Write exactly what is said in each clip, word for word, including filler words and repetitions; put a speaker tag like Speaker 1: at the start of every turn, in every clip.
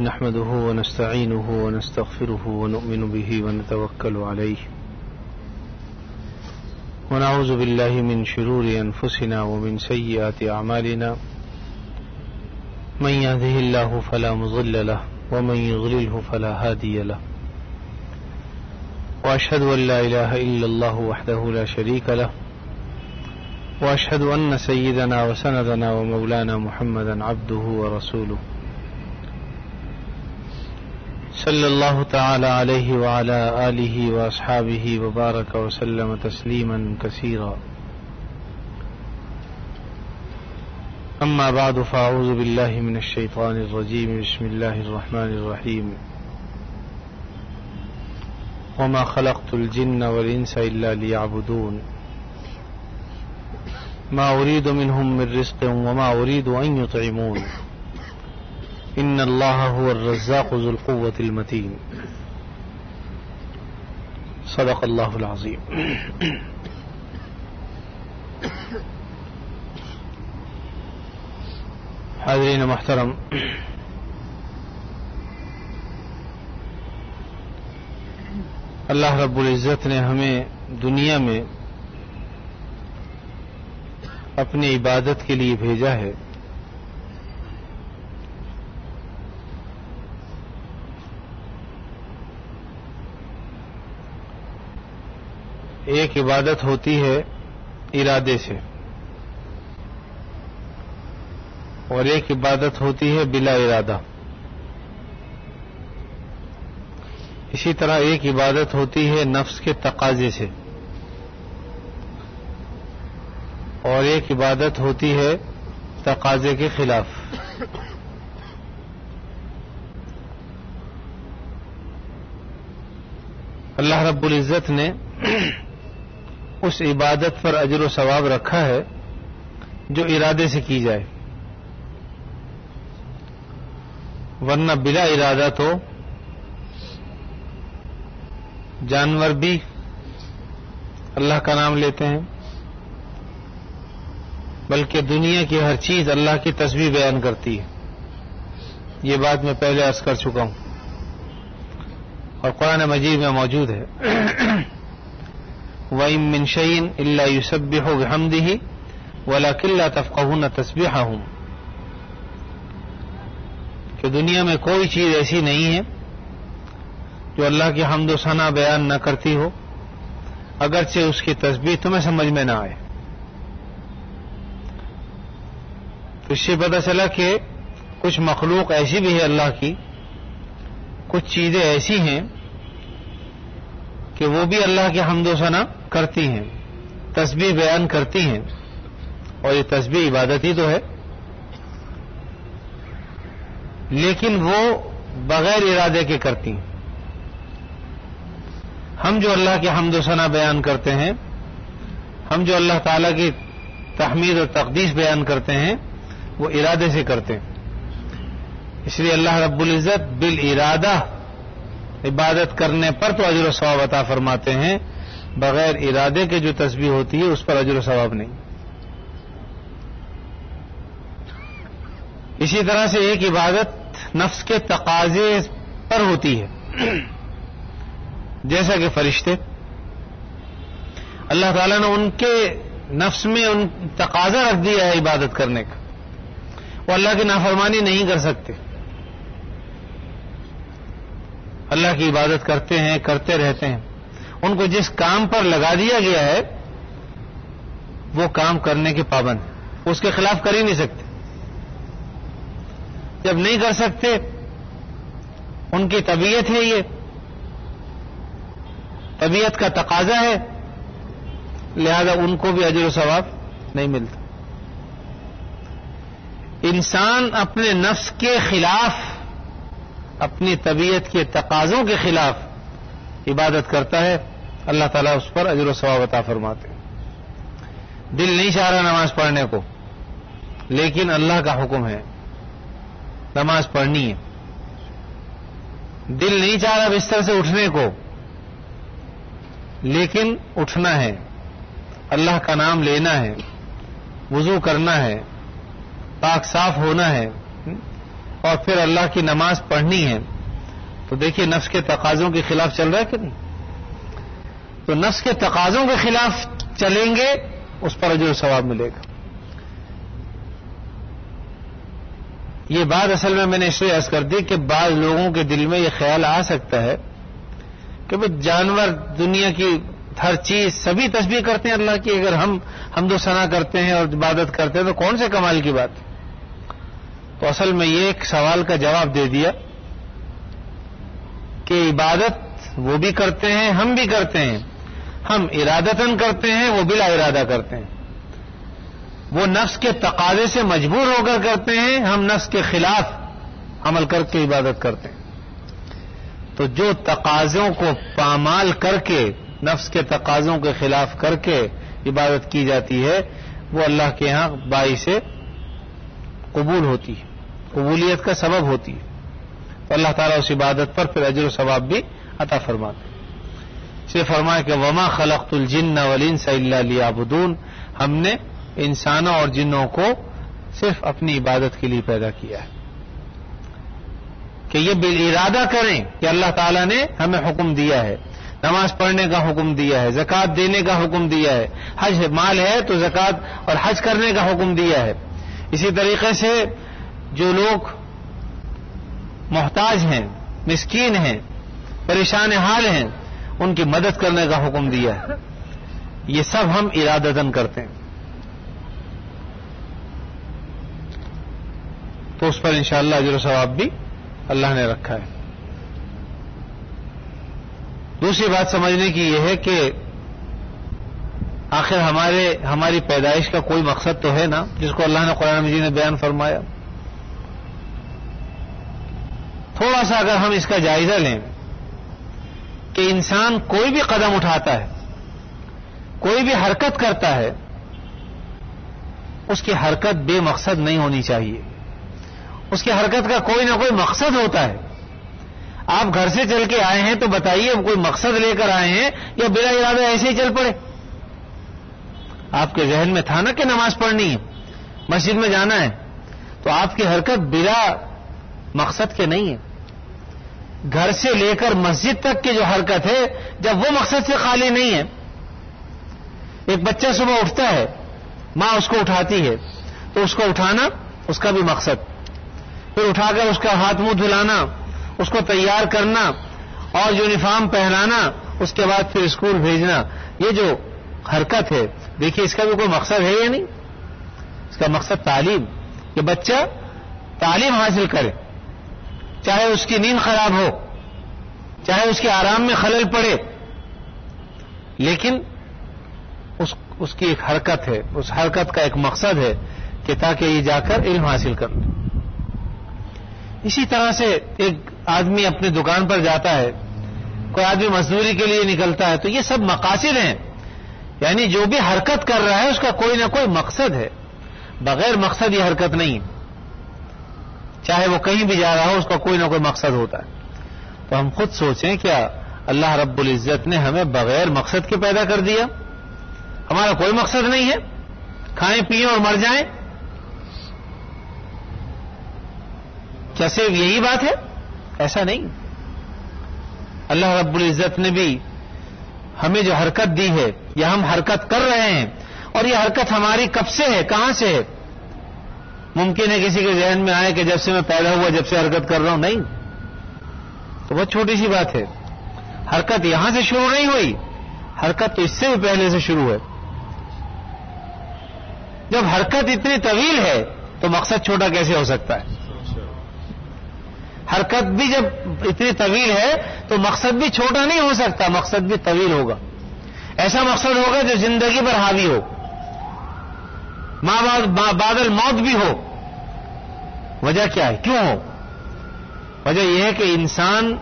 Speaker 1: نحمده ونستعينه ونستغفره ونؤمن به ونتوكل عليه ونعوذ بالله من شرور أنفسنا ومن سيئات أعمالنا من يهده الله فلا مضل له ومن يضلله فلا هادي له وأشهد أن لا إله إلا الله وحده لا شريك له وأشهد أن سيدنا وسندنا ومولانا محمدا عبده ورسوله صلى الله تعالى عليه وعلى آله وأصحابه وبارك وسلم تسليما كثيرا. أما بعد فأعوذ بالله من الشيطان الرجيم. بسم الله الرحمن الرحيم. وما خلقت الجن والإنس إلا ليعبدون ما أريد منهم من رزق وما أريد أن يطعمون إن الله هو الرزاق ذو القوة المتين. صدق الله العظيم. حاضرین محترم، اللہ رب العزت نے ہمیں دنیا میں اپنی عبادت کے لیے بھیجا ہے. ایک عبادت ہوتی ہے ارادے سے اور ایک عبادت ہوتی ہے بلا ارادہ. اسی طرح ایک عبادت ہوتی ہے نفس کے تقاضے سے اور ایک عبادت ہوتی ہے تقاضے کے خلاف. اللہ رب العزت نے اس عبادت پر اجر و ثواب رکھا ہے جو ارادے سے کی جائے، ورنہ بلا ارادہ تو جانور بھی اللہ کا نام لیتے ہیں، بلکہ دنیا کی ہر چیز اللہ کی تسبیح بیان کرتی ہے. یہ بات میں پہلے عرض کر چکا ہوں اور قرآن مجید میں موجود ہے. وَإِن مِّن شَيْءٍ إِلَّا يُسَبِّحُ بِحَمْدِهِ وَلَكِن لَّا تَفْقَهُونَ تَسْبِيحَهُمْ، کہ دنیا میں کوئی چیز ایسی نہیں ہے جو اللہ کی حمد و ثنا بیان نہ کرتی ہو، اگرچہ اس کی تسبیح تمہیں سمجھ میں نہ آئے. تو اس سے پتہ چلا کہ کچھ مخلوق ایسی بھی ہے اللہ کی، کچھ چیزیں ایسی ہیں کہ وہ بھی اللہ کی حمد و ثنا کرتی ہیں، تسبیح بیان کرتی ہیں، اور یہ تسبیح عبادت ہی تو ہے، لیکن وہ بغیر ارادے کے کرتی ہیں. ہم جو اللہ کی حمد و ثنا بیان کرتے ہیں، ہم جو اللہ تعالیٰ کی تحمید اور تقدیس بیان کرتے ہیں، وہ ارادے سے کرتے ہیں. اس لیے اللہ رب العزت بالارادہ عبادت کرنے پر تو اجر و ثواب عطا فرماتے ہیں، بغیر ارادے کے جو تسبیح ہوتی ہے اس پر اجر و ثواب نہیں. اسی طرح سے ایک عبادت نفس کے تقاضے پر ہوتی ہے، جیسا کہ فرشتے، اللہ تعالیٰ نے ان کے نفس میں ان تقاضا رکھ دیا ہے عبادت کرنے کا. وہ اللہ کی نافرمانی نہیں کر سکتے، اللہ کی عبادت کرتے ہیں، کرتے رہتے ہیں. ان کو جس کام پر لگا دیا گیا ہے وہ کام کرنے کے پابند، اس کے خلاف کر ہی نہیں سکتے. جب نہیں کر سکتے، ان کی طبیعت ہے، یہ طبیعت کا تقاضا ہے، لہذا ان کو بھی اجر و ثواب نہیں ملتا. انسان اپنے نفس کے خلاف، اپنی طبیعت کے تقاضوں کے خلاف عبادت کرتا ہے، اللہ تعالیٰ اس پر اجر و ثواب عطا فرماتے ہیں. دل نہیں چاہ رہا نماز پڑھنے کو، لیکن اللہ کا حکم ہے نماز پڑھنی ہے. دل نہیں چاہ رہا بستر سے اٹھنے کو، لیکن اٹھنا ہے، اللہ کا نام لینا ہے، وضو کرنا ہے، پاک صاف ہونا ہے، اور پھر اللہ کی نماز پڑھنی ہے، تو دیکھیے نفس کے تقاضوں کے خلاف چل رہا ہے کہ نہیں؟ تو نفس کے تقاضوں کے خلاف چلیں گے، اس پر اجر و ثواب ملے گا۔ یہ بات اصل میں میں نے اس لیے عرض کر دی کہ بعض لوگوں کے دل میں یہ خیال آ سکتا ہے کہ وہ جانور، دنیا کی ہر چیز، سبھی تسبیح کرتے ہیں اللہ کی، اگر ہم حمد و ثنا کرتے ہیں اور عبادت کرتے ہیں تو کون سے کمال کی بات ہے؟ تو اصل میں یہ ایک سوال کا جواب دے دیا کہ عبادت وہ بھی کرتے ہیں، ہم بھی کرتے ہیں، ہم ارادتاً کرتے ہیں، وہ بلا ارادہ کرتے ہیں۔ وہ نفس کے تقاضے سے مجبور ہو کر کرتے ہیں، ہم نفس کے خلاف عمل کر کے عبادت کرتے ہیں۔ تو جو تقاضوں کو پامال کر کے، نفس کے تقاضوں کے خلاف کر کے عبادت کی جاتی ہے، وہ اللہ کے ہاں باعث قبول ہوتی ہے، قبولیت کا سبب ہوتی ہے۔ تو اللہ تعالیٰ اس عبادت پر پھر اجر و ثواب بھی عطا فرماتے ہیں۔ اس لیے فرمایا کہ وما خلقت الجن والانس الا لیعبدون، ہم نے انسانوں اور جنوں کو صرف اپنی عبادت کے لیے پیدا کیا ہے، کہ یہ بالارادہ کریں کہ اللہ تعالیٰ نے ہمیں حکم دیا ہے، نماز پڑھنے کا حکم دیا ہے، زکوٰۃ دینے کا حکم دیا ہے، حج مال ہے تو زکوٰۃ اور حج کرنے کا حکم دیا ہے۔ اسی طریقے سے جو لوگ محتاج ہیں، مسکین ہیں، پریشان حال ہیں، ان کی مدد کرنے کا حکم دیا ہے۔ یہ سب ہم ارادتاً کرتے ہیں، تو اس پر انشاءاللہ اجر و ثواب بھی اللہ نے رکھا ہے۔ دوسری بات سمجھنے کی یہ ہے کہ آخر ہمارے ہماری پیدائش کا کوئی مقصد تو ہے نا، جس کو اللہ نے قرآن مجید میں بیان فرمایا۔ تھوڑا سا اگر ہم اس کا جائزہ لیں کہ انسان کوئی بھی قدم اٹھاتا ہے، کوئی بھی حرکت کرتا ہے، اس کی حرکت بے مقصد نہیں ہونی چاہیے، اس کی حرکت کا کوئی نہ کوئی مقصد ہوتا ہے۔ آپ گھر سے چل کے آئے ہیں تو بتائیے کوئی مقصد لے کر آئے ہیں یا بلا ارادہ ایسے ہی چل پڑے؟ آپ کے ذہن میں تھا نا کہ نماز پڑھنی ہے، مسجد میں جانا ہے، تو آپ کی حرکت بلا مقصد کے نہیں ہے۔ گھر سے لے کر مسجد تک کی جو حرکت ہے، جب وہ مقصد سے خالی نہیں ہے، ایک بچہ صبح اٹھتا ہے، ماں اس کو اٹھاتی ہے، تو اس کو اٹھانا اس کا بھی مقصد، پھر اٹھا کر اس کا ہاتھ منہ دھلانا، اس کو تیار کرنا اور یونیفارم پہنانا، اس کے بعد پھر اسکول بھیجنا، یہ جو حرکت ہے، دیکھیے اس کا بھی کوئی مقصد ہے یا نہیں؟ اس کا مقصد تعلیم، کہ بچہ تعلیم حاصل کرے، چاہے اس کی نیند خراب ہو، چاہے اس کے آرام میں خلل پڑے، لیکن اس اس کی ایک حرکت ہے، اس حرکت کا ایک مقصد ہے کہ تاکہ یہ جا کر علم حاصل کر لے۔ اسی طرح سے ایک آدمی اپنی دکان پر جاتا ہے، کوئی آدمی مزدوری کے لیے نکلتا ہے، تو یہ سب مقاصد ہیں، یعنی جو بھی حرکت کر رہا ہے اس کا کوئی نہ کوئی مقصد ہے، بغیر مقصد یہ حرکت نہیں، چاہے وہ کہیں بھی جا رہا ہو اس کا کوئی نہ کوئی مقصد ہوتا ہے۔ تو ہم خود سوچیں، کیا اللہ رب العزت نے ہمیں بغیر مقصد کے پیدا کر دیا؟ ہمارا کوئی مقصد نہیں ہے، کھائیں پیئیں اور مر جائیں؟ کیا صرف یہی بات ہے؟ ایسا نہیں۔ اللہ رب العزت نے بھی ہمیں جو حرکت دی ہے، یا ہم حرکت کر رہے ہیں، اور یہ حرکت ہماری کب سے ہے، کہاں سے ہے؟ ممکن ہے کسی کے ذہن میں آئے کہ جب سے میں پیدا ہوا جب سے حرکت کر رہا ہوں، نہیں، تو بہت چھوٹی سی بات ہے۔ حرکت یہاں سے شروع نہیں ہوئی، حرکت تو اس سے بھی پہلے سے شروع ہے۔ جب حرکت اتنی طویل ہے تو مقصد چھوٹا کیسے ہو سکتا ہے؟ حرکت بھی جب اتنی طویل ہے تو مقصد بھی چھوٹا نہیں ہو سکتا، مقصد بھی طویل ہوگا، ایسا مقصد ہوگا جو زندگی پر حاوی ہو، ماں بعد الموت بھی ہو۔ وجہ کیا ہے؟ کیوں ہو؟ وجہ یہ ہے کہ انسان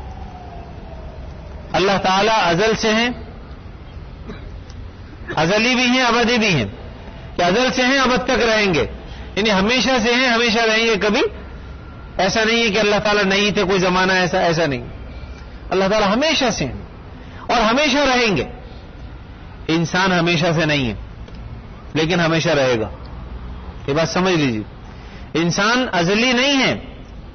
Speaker 1: اللہ تعالی ازل سے ہیں، ازلی بھی ہیں، ابدی بھی ہیں، کہ ازل سے ہیں ابد تک رہیں گے، یعنی ہمیشہ سے ہیں ہمیشہ رہیں گے۔ کبھی ایسا نہیں ہے کہ اللہ تعالیٰ نہیں تھے کوئی زمانہ ایسا، ایسا نہیں، اللہ تعالیٰ ہمیشہ سے ہیں اور ہمیشہ رہیں گے۔ انسان ہمیشہ سے نہیں ہے لیکن ہمیشہ رہے گا، یہ بات سمجھ لیجیے۔ انسان ازلی نہیں ہے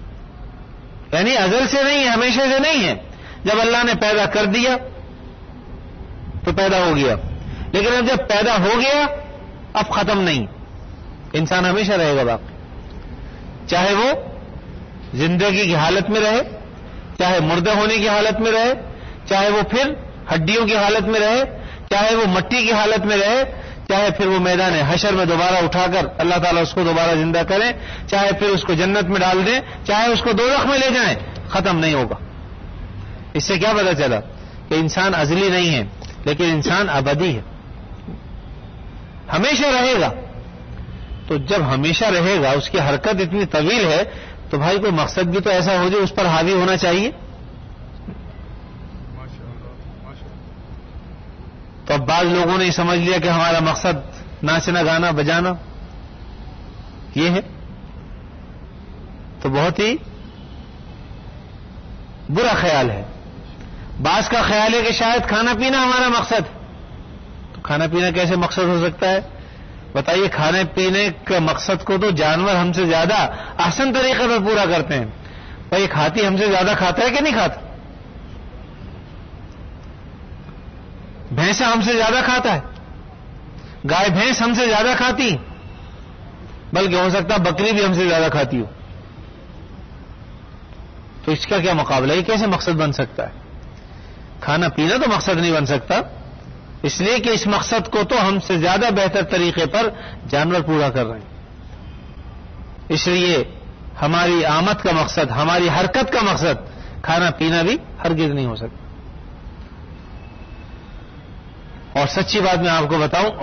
Speaker 1: یعنی ازل سے نہیں ہے، ہمیشہ سے نہیں ہے. جب اللہ نے پیدا کر دیا تو پیدا ہو گیا، لیکن اب جب پیدا ہو گیا اب ختم نہیں. انسان ہمیشہ رہے گا باقی، چاہے وہ زندگی کی حالت میں رہے، چاہے مردہ ہونے کی حالت میں رہے، چاہے وہ پھر ہڈیوں کی حالت میں رہے، چاہے وہ مٹی کی حالت میں رہے، چاہے پھر وہ میدان حشر میں دوبارہ اٹھا کر اللہ تعالیٰ اس کو دوبارہ زندہ کریں، چاہے پھر اس کو جنت میں ڈال دیں، چاہے اس کو دوزخ میں لے جائیں، ختم نہیں ہوگا. اس سے کیا پتا چلا کہ انسان ازلی نہیں ہے لیکن انسان ابدی ہے، ہمیشہ رہے گا. تو جب ہمیشہ رہے گا، اس کی حرکت اتنی طویل ہے، تو بھائی کوئی مقصد بھی تو ایسا ہو جائے اس پر حاوی ہونا چاہیے. تو اب بعض لوگوں نے سمجھ لیا کہ ہمارا مقصد ناچنا گانا بجانا یہ ہے، تو بہت ہی برا خیال ہے. بعض کا خیال ہے کہ شاید کھانا پینا ہمارا مقصد ہے. تو کھانا پینا کیسے مقصد ہو سکتا ہے؟ بتائیے. کھانے پینے کے مقصد کو تو جانور ہم سے زیادہ آسان طریقے پر پورا کرتے ہیں. بھائی کھاتی ہم سے زیادہ کھاتا ہے کہ نہیں کھاتا؟ بھینسا ہم سے زیادہ کھاتا ہے، گائے بھینس ہم سے زیادہ کھاتی، بلکہ ہو سکتا ہے بکری بھی ہم سے زیادہ کھاتی ہو. تو اس کا کیا مقابلہ؟ یہ کیسے مقصد بن سکتا ہے؟ کھانا پینا تو مقصد نہیں بن سکتا، اس لیے کہ اس مقصد کو تو ہم سے زیادہ بہتر طریقے پر جانور پورا کر رہے ہیں. اس لیے ہماری آمد کا مقصد، ہماری حرکت کا مقصد کھانا پینا بھی ہرگز نہیں ہو سکتا. اور سچی بات میں آپ کو بتاؤں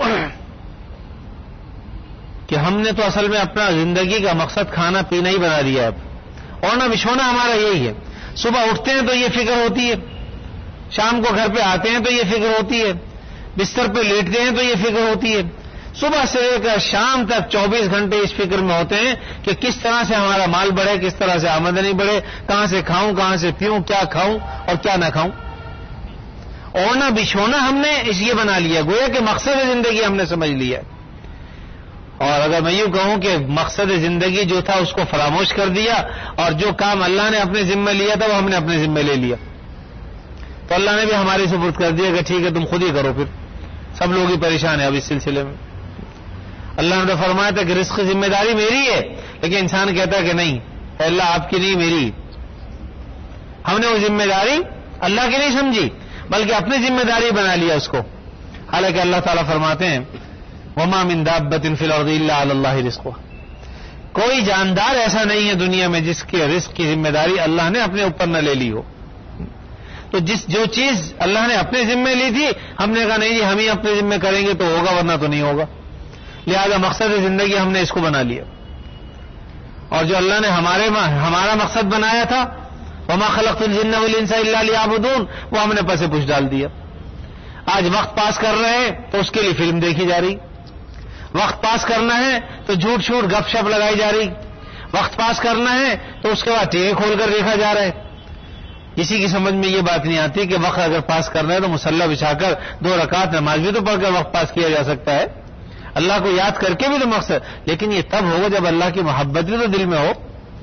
Speaker 1: کہ ہم نے تو اصل میں اپنا زندگی کا مقصد کھانا پینا ہی بنا دیا ہے. اب اوڑھنا بچھونا ہمارا یہی ہے. صبح اٹھتے ہیں تو یہ فکر ہوتی ہے، شام کو گھر پہ آتے ہیں تو یہ فکر ہوتی ہے، بستر پہ لیٹتے ہیں تو یہ فکر ہوتی ہے. صبح سے لے کر شام تک چوبیس گھنٹے اس فکر میں ہوتے ہیں کہ کس طرح سے ہمارا مال بڑھے، کس طرح سے آمدنی بڑھے، کہاں سے کھاؤں، کہاں سے پیوں، کیا کھاؤں اور کیا نہ کھاؤں. اوڑھنا بچھونا ہم نے اس یہ بنا لیا، گویا کہ مقصد زندگی ہم نے سمجھ لیا. اور اگر میں یوں کہوں کہ مقصد زندگی جو تھا اس کو فراموش کر دیا، اور جو کام اللہ نے اپنے ذمہ لیا تھا وہ ہم نے اپنے ذمہ لے لیا، تو اللہ نے بھی ہمارے سپرد کر دیا کہ ٹھیک ہے تم خود ہی کرو. پھر سب لوگ ہی پریشان ہیں اب اس سلسلے میں. اللہ نے تو فرمایا تھا کہ رزق کی ذمہ داری میری ہے، لیکن انسان کہتا ہے کہ نہیں اے اللہ آپ کی نہیں میری. ہم نے وہ ذمہ داری اللہ کی نہیں سمجھی بلکہ اپنی ذمہ داری بنا لیا اس کو. حالانکہ اللہ تعالیٰ فرماتے ہیں وما من دابۃ فی الارض الا علی اللہ رزقها، کوئی جاندار ایسا نہیں ہے دنیا میں جس کے رزق کی ذمہ داری اللہ نے اپنے اوپر نہ لے لی ہو. تو جس جو چیز اللہ نے اپنے ذمہ لی تھی ہم نے کہا نہیں جی ہم ہی اپنے ذمہ کریں گے تو ہوگا ورنہ تو نہیں ہوگا. لہذا مقصد زندگی ہم نے اس کو بنا لیا. اور جو اللہ نے ہمارے ہمارا مقصد بنایا تھا وما خلقت الجن والانس الا لیعبدون، وہ ہم نے پسے پش ڈال دیا. آج وقت پاس کر رہے ہیں تو اس کے لیے فلم دیکھی جا رہی، وقت پاس کرنا ہے تو جھوٹ چھوٹ گپ شپ لگائی جا رہی، وقت پاس کرنا ہے تو اس کے بعد ٹی وی کھول کر دیکھا جا رہا ہے. کسی کی سمجھ میں یہ بات نہیں آتی کہ وقت اگر پاس کرنا ہے تو مصلی بچھا کر دو رکعت نماز بھی تو پڑھ کر وقت پاس کیا جا سکتا ہے، اللہ کو یاد کر کے بھی تو مقصد. لیکن یہ تب ہوگا جب اللہ کی محبت بھی تو دل میں ہو.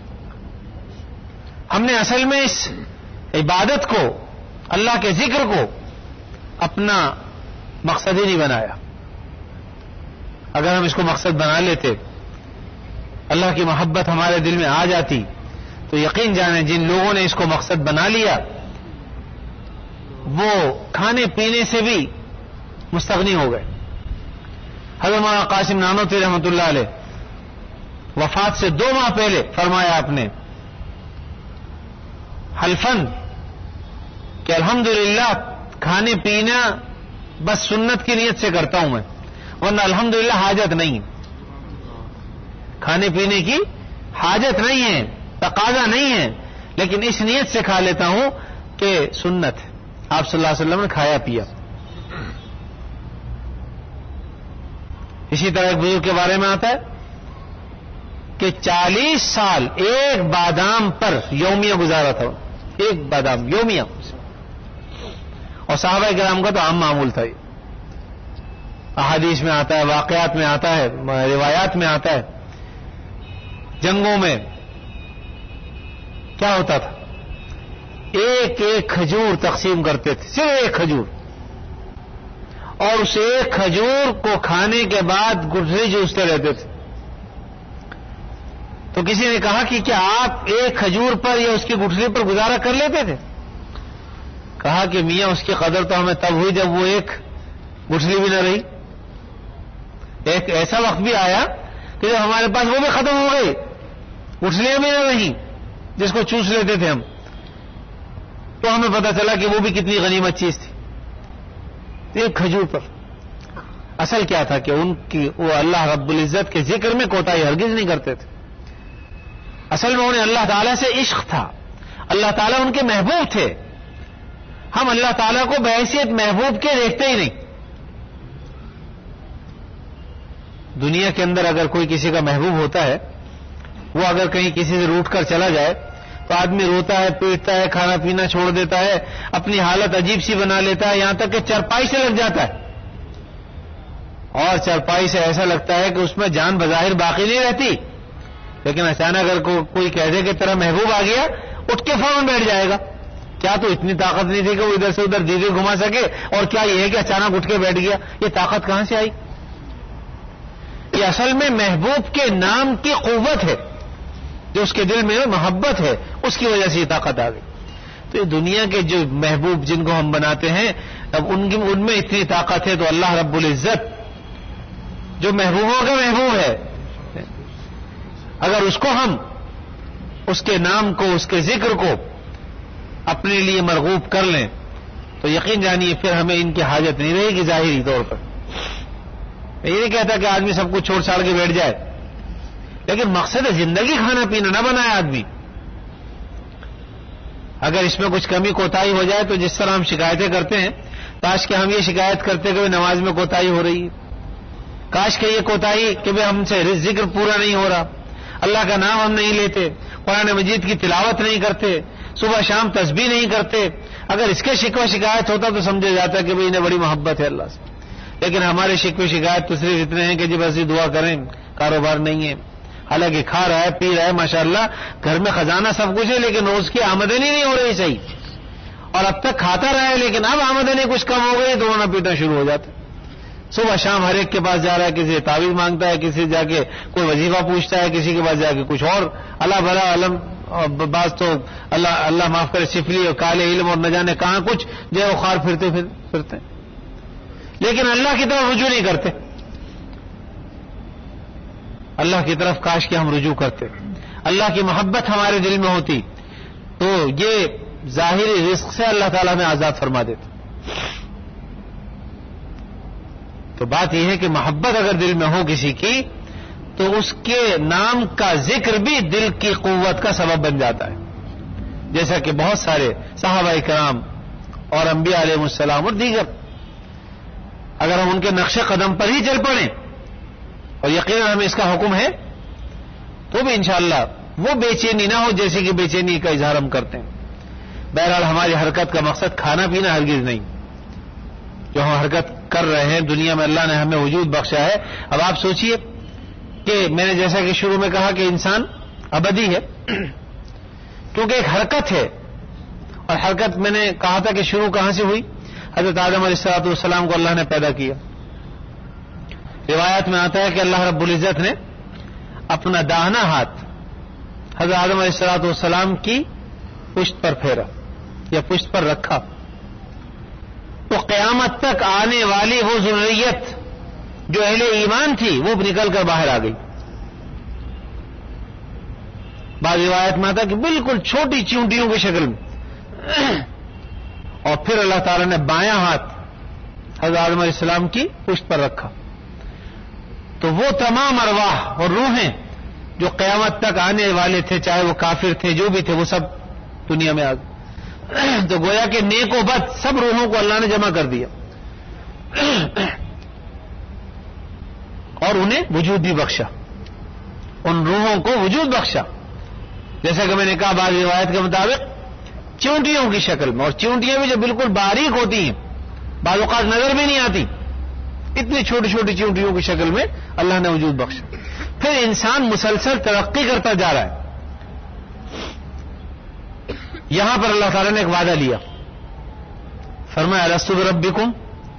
Speaker 1: ہم نے اصل میں اس عبادت کو، اللہ کے ذکر کو اپنا مقصد ہی نہیں بنایا. اگر ہم اس کو مقصد بنا لیتے، اللہ کی محبت ہمارے دل میں آ جاتی، تو یقین جانیں جن لوگوں نے اس کو مقصد بنا لیا وہ کھانے پینے سے بھی مستغنی ہو گئے. حضرت مولانا قاسم نانوتوی رحمۃ اللہ علیہ وفات سے دو ماہ پہلے فرمایا آپ نے حلفن کہ الحمدللہ کھانے پینا بس سنت کی نیت سے کرتا ہوں میں، ورنہ الحمدللہ حاجت نہیں، کھانے پینے کی حاجت نہیں ہے، تقاضا نہیں ہے، لیکن اس نیت سے کھا لیتا ہوں کہ سنت ہے، آپ صلی اللہ علیہ وسلم نے کھایا پیا. اسی طرح ایک بزرگ کے بارے میں آتا ہے کہ چالیس سال ایک بادام پر یومیہ گزارا تھا، ایک بادام یومیہ. اور صحابہ کرام کا تو عام معمول تھا. احادیث میں آتا ہے، واقعات میں آتا ہے، روایات میں آتا ہے. جنگوں میں کیا ہوتا تھا ایک ایک کھجور تقسیم کرتے تھے، صرف ایک کھجور، اور اس ایک کھجور کو کھانے کے بعد گٹھلی جوستے رہتے تھے۔ تو کسی نے کہا کہ کیا آپ ایک کھجور پر یا اس کی گٹھلی پر گزارا کر لیتے تھے؟ کہا کہ میاں اس کی قدر تو ہمیں تب ہوئی جب وہ ایک گٹھلی بھی نہ رہی، ایک ایسا وقت بھی آیا کہ جب ہمارے پاس وہ بھی ختم ہو گئی، گٹھلیاں بھی نہ رہیں جس کو چوس لیتے تھے ہم، تو ہمیں پتہ چلا کہ وہ بھی کتنی غنیمت چیز تھی ایک کھجور پر۔ اصل کیا تھا کہ ان کی وہ اللہ رب العزت کے ذکر میں کوتاہی ہرگز نہیں کرتے تھے، اصل میں انہیں اللہ تعالیٰ سے عشق تھا، اللہ تعالیٰ ان کے محبوب تھے۔ ہم اللہ تعالیٰ کو بحیثیت محبوب کے دیکھتے ہی نہیں۔ دنیا کے اندر اگر کوئی کسی کا محبوب ہوتا ہے، وہ اگر کہیں کسی سے روٹ کر چلا جائے تو آدمی روتا ہے، پیٹتا ہے، کھانا پینا چھوڑ دیتا ہے، اپنی حالت عجیب سی بنا لیتا ہے، یہاں تک کہ چرپائی سے لگ جاتا ہے، اور چرپائی سے ایسا لگتا ہے کہ اس میں جان بظاہر باقی نہیں رہتی، لیکن اچانک اگر کو کوئی قیدی کی طرح محبوب آ گیا، اٹھ کے فوراً بیٹھ جائے گا۔ کیا تو اتنی طاقت نہیں تھی کہ وہ ادھر سے ادھر دیدی گھما سکے، اور کیا یہ ہے کہ اچانک اٹھ کے بیٹھ گیا؟ یہ طاقت کہاں سے آئی؟ یہ اصل میں محبوب کے نام کی قوت ہے، جو اس کے دل میں محبت ہے، اس کی وجہ سے یہ طاقت آ گئی۔ تو یہ دنیا کے جو محبوب جن کو ہم بناتے ہیں، اب ان کی ان میں اتنی طاقت ہے، تو اللہ رب العزت جو محبوبوں کا محبوب ہے، اگر اس کو ہم اس کے نام کو، اس کے ذکر کو اپنے لیے مرغوب کر لیں تو یقین جانیے پھر ہمیں ان کی حاجت نہیں رہے گی ظاہری طور پر۔ میں یہ نہیں کہتا کہ آدمی سب کچھ چھوڑ چھاڑ کے بیٹھ جائے، لیکن مقصد ہے زندگی کھانا پینا نہ بنائے آدمی۔ اگر اس میں کچھ کمی کوتاہی ہو جائے تو جس طرح ہم شکایتیں کرتے ہیں، کاش کہ ہم یہ شکایت کرتے کہ نماز میں کوتاہی ہو رہی ہے، کاش کہ یہ کوتاہی کہ ہم سے ذکر پورا نہیں ہو رہا، اللہ کا نام ہم نہیں لیتے، قرآن مجید کی تلاوت نہیں کرتے، صبح شام تسبیح نہیں کرتے، اگر اس کے شکوہ شکایت ہوتا تو سمجھا جاتا کہ بھئی انہیں بڑی محبت ہے اللہ سے۔ لیکن ہمارے شکوے شکایت تو صرف اتنے ہیں کہ جی بس یہ دعا کریں، کاروبار نہیں ہے، حالانکہ کھا رہا ہے، پی رہا ہے، ماشاءاللہ گھر میں خزانہ سب کچھ ہے، لیکن روز کی آمدنی نہیں ہو رہی صحیح، اور اب تک کھاتا رہا ہے، لیکن اب آمدنی کچھ کم ہو گئی تو رونا پیٹنا شروع ہو جاتا ہے۔ صبح شام ہر ایک کے پاس جا رہا ہے، کسی تعویذ مانگتا ہے، کسی جا کے کوئی وظیفہ پوچھتا ہے، کسی کے پاس جا کے کچھ اور اللہ بھلا علم، بعض تو اللہ اللہ معاف کرے سفلی اور کالے علم اور نہ جانے کہاں کچھ جو ہے وہ خار پھرتے پھرتے لیکن اللہ کی طرف رجوع نہیں کرتے۔ اللہ کی طرف کاش کہ ہم رجوع کرتے، اللہ کی محبت ہمارے دل میں ہوتی تو یہ ظاہری رزق سے اللہ تعالیٰ میں آزاد فرما دیتے۔ تو بات یہ ہے کہ محبت اگر دل میں ہو کسی کی تو اس کے نام کا ذکر بھی دل کی قوت کا سبب بن جاتا ہے، جیسا کہ بہت سارے صحابہ کرام اور انبیاء علیہ السلام اور دیگر، اگر ہم ان کے نقش قدم پر ہی چل پڑیں، اور یقیناً ہمیں اس کا حکم ہے، تو بھی انشاءاللہ وہ بے چینی نہ ہو جیسے کہ بے چینی کا اظہار ہم کرتے ہیں۔ بہرحال ہماری حرکت کا مقصد کھانا پینا ہرگز نہیں، جو ہم حرکت کر رہے ہیں دنیا میں اللہ نے ہمیں وجود بخشا ہے۔ اب آپ سوچئے کہ میں نے جیسا کہ شروع میں کہا کہ انسان ابدی ہے، کیونکہ ایک حرکت ہے، اور حرکت میں نے کہا تھا کہ شروع کہاں سے ہوئی؟ حضرت آدم علیہ الصلوۃ والسلام کو اللہ نے پیدا کیا۔ روایت میں آتا ہے کہ اللہ رب العزت نے اپنا داہنا ہاتھ حضرت آدم علیہ الصلوۃ والسلام کی پشت پر پھیرا یا پشت پر رکھا، تو قیامت تک آنے والی وہ ذریت جو اہل ایمان تھی وہ نکل کر باہر آ گئی۔ بعض روایت میں آتا ہے کہ بالکل چھوٹی چونٹیوں کی شکل میں، اور پھر اللہ تعالیٰ نے بایاں ہاتھ حضرت آدم علیہ السلام کی پشت پر رکھا، تو وہ تمام ارواح اور روحیں جو قیامت تک آنے والے تھے، چاہے وہ کافر تھے جو بھی تھے، وہ سب دنیا میں آ گئے۔ تو گویا کہ نیک و بد سب روحوں کو اللہ نے جمع کر دیا اور انہیں وجود بھی بخشا، ان روحوں کو وجود بخشا، جیسا کہ میں نے کہا بعض روایت کے مطابق چونٹیوں کی شکل میں، اور چونٹیاں بھی جو بالکل باریک ہوتی ہیں، بعض اوقات نظر بھی نہیں آتی، اتنی چھوٹی چھوٹی چونٹیوں کی شکل میں اللہ نے وجود بخشا۔ پھر انسان مسلسل ترقی کرتا جا رہا ہے، یہاں پر اللہ تعالیٰ نے ایک وعدہ لیا، فرمایا الستو بربکم،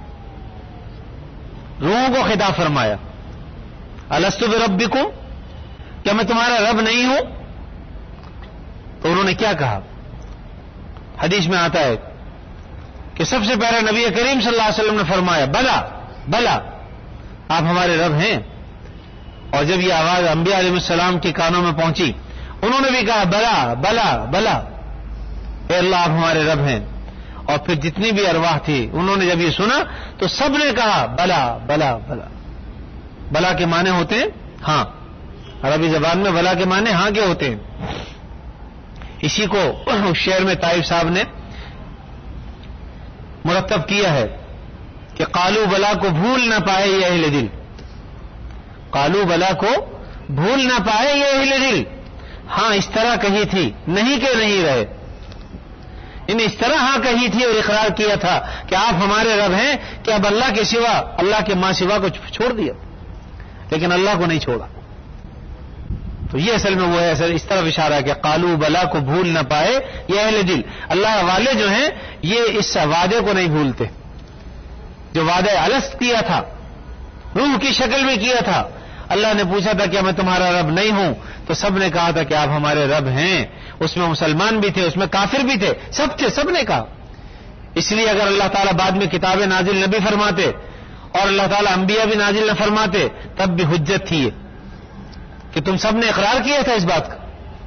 Speaker 1: روحوں کو خطاب فرمایا الستو بربکم، کیا میں تمہارا رب نہیں ہوں؟ تو انہوں نے کیا کہا؟ حدیث میں آتا ہے کہ سب سے پہلے نبی کریم صلی اللہ علیہ وسلم نے فرمایا بلا بلا، آپ ہمارے رب ہیں۔ اور جب یہ آواز انبیاء علیہ السلام کے کانوں میں پہنچی، انہوں نے بھی کہا بلا بلا بلا، اے اللہ آپ ہمارے رب ہیں۔ اور پھر جتنی بھی ارواح تھی انہوں نے جب یہ سنا تو سب نے کہا بلا بلا بلا۔ بلا کے معنی ہوتے ہیں ہاں، عربی زبان میں بلا کے معنی ہاں کے ہوتے ہیں۔ اسی کو اس شعر میں طائف صاحب نے مرتب کیا ہے کہ قالو بلا کو بھول نہ پائے یہ اہل دل، قالو بلا کو بھول نہ پائے یہ اہل دل، ہاں اس طرح کہی تھی نہیں کہ نہیں رہے، انہیں اس طرح ہاں کہی تھی اور اقرار کیا تھا کہ آپ ہمارے رب ہیں کہ اب اللہ کے سوا، اللہ کے ماں سوا کو چھوڑ دیا، لیکن اللہ کو نہیں چھوڑا۔ تو یہ اصل میں وہ ہے، اصل اس طرف اشارہ ہے کہ قالو بلا کو بھول نہ پائے یہ اہل دل، اللہ والے جو ہیں یہ اس وعدے کو نہیں بھولتے جو وعدہ الست کیا تھا، روح کی شکل میں کیا تھا۔ اللہ نے پوچھا تھا کہ میں تمہارا رب نہیں ہوں، تو سب نے کہا تھا کہ آپ ہمارے رب ہیں، اس میں مسلمان بھی تھے، اس میں کافر بھی تھے، سب تھے، سب نے کہا۔ اس لیے اگر اللہ تعالیٰ بعد میں کتابیں نازل نہ بھی فرماتے اور اللہ تعالیٰ انبیاء بھی نازل نہ فرماتے تب بھی حجت تھی یہ کہ تم سب نے اقرار کیا تھا اس بات کا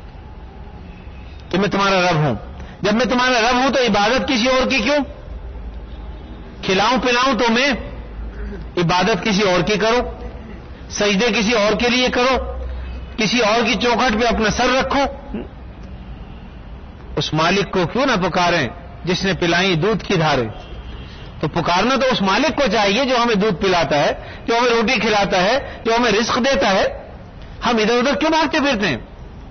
Speaker 1: کہ میں تمہارا رب ہوں۔ جب میں تمہارا رب ہوں تو عبادت کسی اور کی کیوں؟ کھلاؤں پلاؤں تو میں، عبادت کسی اور کی کرو، سجدے کسی اور کے لیے کرو، کسی اور کی چوکھٹ پہ اپنا سر رکھو، اس مالک کو کیوں نہ پکاریں جس نے پلائی دودھ کی دھاریں؟ تو پکارنا تو اس مالک کو چاہیے جو ہمیں دودھ پلاتا ہے، جو ہمیں روٹی کھلاتا ہے، جو ہمیں رزق دیتا ہے۔ ہم ادھر ادھر کیوں بھاگتے پھرتے ہیں؟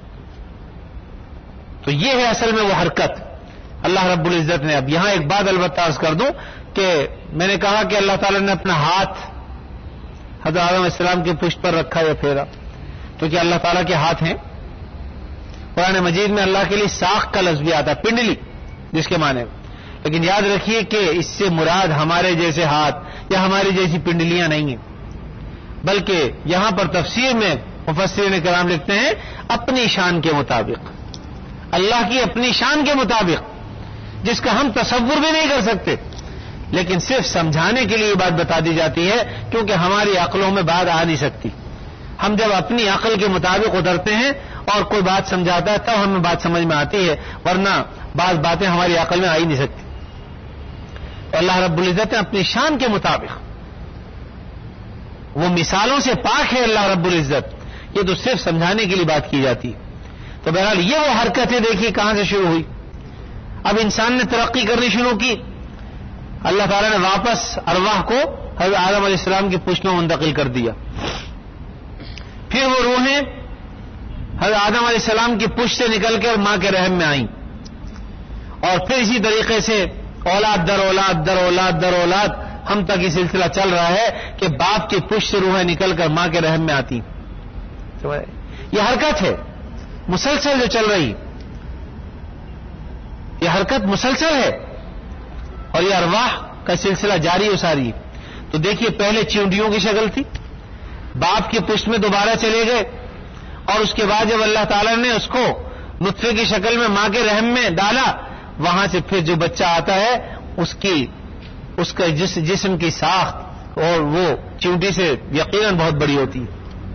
Speaker 1: تو یہ ہے اصل میں وہ حرکت اللہ رب العزت نے۔ اب یہاں ایک بات البتہ عرض کر دوں کہ میں نے کہا کہ اللہ تعالیٰ نے اپنا ہاتھ حضرت آدم علیہ السلام کی پشت پر رکھا یا پھیرا، تو کیا اللہ تعالیٰ کے ہاتھ ہیں؟ قرآن مجید میں اللہ کے لیے ساخ کا لفظ بھی آتا ہے، پنڈلی جس کے معنی، لیکن یاد رکھیے کہ اس سے مراد ہمارے جیسے ہاتھ یا ہماری جیسی پنڈلیاں نہیں ہیں، بلکہ یہاں پر تفسیر میں مفسرین کرام لکھتے ہیں اپنی شان کے مطابق، اللہ کی اپنی شان کے مطابق جس کا ہم تصور بھی نہیں کر سکتے، لیکن صرف سمجھانے کے لیے یہ بات بتا دی جاتی ہے کیونکہ ہماری عقلوں میں بات آ نہیں سکتی۔ ہم جب اپنی عقل کے مطابق اترتے ہیں اور کوئی بات سمجھاتا ہے تب ہمیں بات سمجھ میں آتی ہے، ورنہ بعض باتیں ہماری عقل میں آ ہی نہیں سکتی۔ اللہ رب العزت نے اپنی شان کے مطابق، وہ مثالوں سے پاک ہے اللہ رب العزت، یہ تو صرف سمجھانے کے لیے بات کی جاتی ہے۔ تو بہرحال یہ وہ حرکتیں دیکھیے کہاں سے شروع ہوئی۔ اب انسان نے ترقی کرنی شروع کی، اللہ تعالیٰ نے واپس ارواح کو حضرت آدم علیہ السلام کی پشت میں منتقل کر دیا، پھر وہ روحیں حضرت آدم علیہ السلام کی پشت سے نکل کر ماں کے رحم میں آئیں، اور پھر اسی طریقے سے اولاد در اولاد در اولاد در اولاد ہم تک یہ سلسلہ چل رہا ہے کہ باپ کی پشت سے روحیں نکل کر ماں کے رحم میں آتی۔ یہ حرکت ہے مسلسل جو چل رہی، یہ حرکت مسلسل ہے اور یہ ارواح کا سلسلہ جاری و ساری۔ تو دیکھیے پہلے چیونٹیوں کی شکل تھی، باپ کی پشت میں دوبارہ چلے گئے، اور اس کے بعد جب اللہ تعالیٰ نے اس کو نطفے کی شکل میں ماں کے رحم میں ڈالا، وہاں سے پھر جو بچہ آتا ہے اس کی اس کا جس جسم کی ساخت اور وہ چیونٹی سے یقیناً بہت بڑی ہوتی ہے۔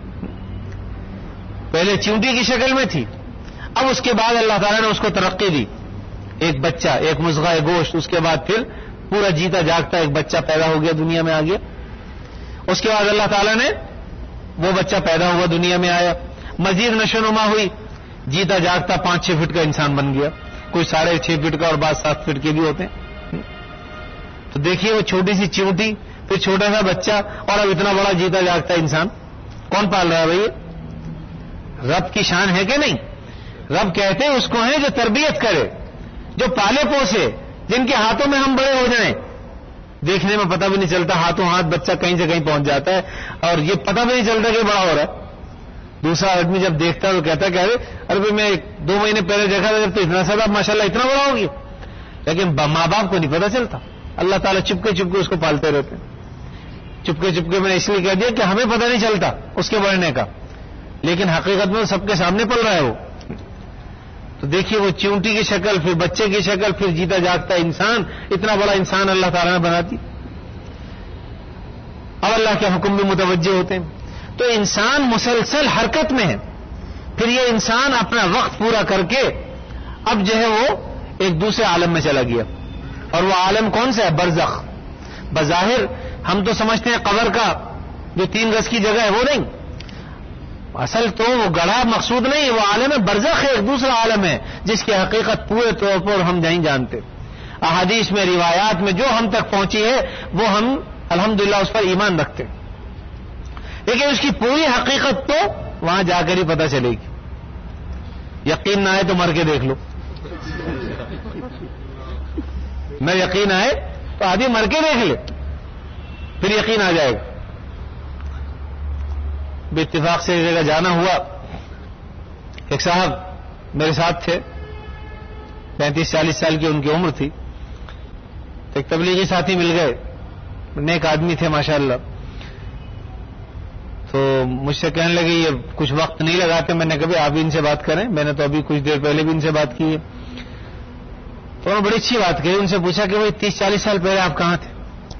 Speaker 1: پہلے چیونٹی کی شکل میں تھی، اب اس کے بعد اللہ تعالیٰ نے اس کو ترقی دی، ایک بچہ، ایک مضغہ گوشت، اس کے بعد پھر پورا جیتا جاگتا ایک بچہ پیدا ہو گیا، دنیا میں آ گیا۔ اس کے بعد اللہ تعالیٰ نے وہ بچہ پیدا ہوا، دنیا میں آیا، مزید نشو نما ہوئی، جیتا جاگتا پانچ چھ فٹ کا انسان بن گیا، کوئی ساڑھے چھ فٹ کا اور بعض سات فٹ کے بھی ہوتے ہیں۔ تو دیکھیے وہ چھوٹی سی چیونٹی، پھر چھوٹا سا بچہ، اور اب اتنا بڑا جیتا جاگتا انسان، کون پال رہا ہے بھائی؟ رب کی شان ہے کہ نہیں؟ رب کہتے ہیں اس کو ہیں جو تربیت کرے، جو پالے پوسے، جن کے ہاتھوں میں ہم بڑے ہو جائیں، دیکھنے میں پتہ بھی نہیں چلتا، ہاتھوں ہاتھ بچہ کہیں سے کہیں پہنچ جاتا ہے، اور یہ پتہ بھی نہیں چلتا کہ بڑا ہو رہا ہے، دوسرا آدمی جب دیکھتا ہے تو کہتا ہے کہ ارے ارے بھائی میں دو مہینے پہلے دیکھا تھا جب تو اتنا سا ماشاءاللہ اتنا بڑا ہو گیا. لیکن ماں باپ کو نہیں پتا چلتا. اللہ تعالیٰ چپکے چپکے اس کو پالتے رہتے ہیں. چپکے چپکے میں نے اس لیے کہہ دیا کہ ہمیں پتہ نہیں چلتا اس کے بڑھنے کا, لیکن حقیقت میں سب کے سامنے پل رہا ہے وہ. تو دیکھیے وہ چونٹی کی شکل, پھر بچے کی شکل, پھر جیتا جاگتا انسان, اتنا بڑا انسان اللہ تعالیٰ نے بنا دی. اب اللہ کے حکم بھی متوجہ ہوتے ہیں. تو انسان مسلسل حرکت میں ہے. پھر یہ انسان اپنا وقت پورا کر کے اب جو ہے وہ ایک دوسرے عالم میں چلا گیا. اور وہ عالم کون سا ہے؟ برزخ. بظاہر ہم تو سمجھتے ہیں قبر کا جو تین گز کی جگہ ہے وہ نہیں, اصل تو وہ گڑھا مقصود نہیں, وہ عالم برزخ ہے, ایک دوسرا عالم ہے جس کی حقیقت پورے طور پر ہم نہیں جانتے. احادیث میں, روایات میں جو ہم تک پہنچی ہے وہ ہم الحمدللہ اس پر ایمان رکھتے ہیں, لیکن اس کی پوری حقیقت تو وہاں جا کر ہی پتہ چلے گی. یقین نہ آئے تو مر کے دیکھ لو. میں یقین آئے تو آدمی مر کے دیکھ لے, پھر یقین آ جائے گا. بے اتفاق سے ایک جگہ جانا ہوا. ایک صاحب میرے ساتھ تھے, پینتیس چالیس سال کی ان کی عمر تھی. ایک تبلیغی ساتھی مل گئے, نیک آدمی تھے ماشاءاللہ. تو مجھ سے کہنے لگے یہ کچھ وقت نہیں لگاتے. میں نے کہا آپ بھی ان سے بات کریں, میں نے تو ابھی کچھ دیر پہلے بھی ان سے بات کی ہے. تو انہوں نے بڑی اچھی بات کہی. ان سے پوچھا کہ بھائی تیس چالیس سال پہلے آپ کہاں تھے؟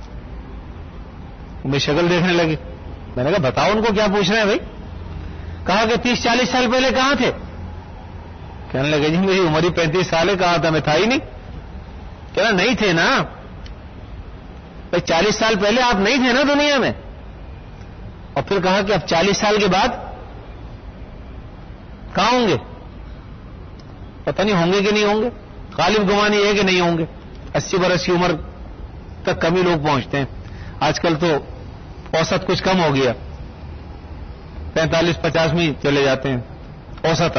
Speaker 1: میں شکل دیکھنے لگی. میں نے کہا بتاؤ ان کو کیا پوچھ رہے ہیں بھائی. کہا کہ تیس چالیس سال پہلے کہاں تھے؟ کہنے لگے جی میری عمر ہی پینتیس سال ہے, کہاں تھا میں تھا ہی نہیں. کہنا نہیں تھے نا بھائی, چالیس سال پہلے آپ نہیں تھے نا دنیا میں. اور پھر کہا کہ اب چالیس سال کے بعد کہاں ہوں گے؟ پتہ نہیں ہوں گے کہ نہیں ہوں گے. غالب گمان یہ ہے کہ نہیں ہوں گے. اسی برس کی عمر تک کم ہی لوگ پہنچتے ہیں. آج کل تو اوسط کچھ کم ہو گیا, پینتالیس پچاس میں چلے جاتے ہیں اوسطن.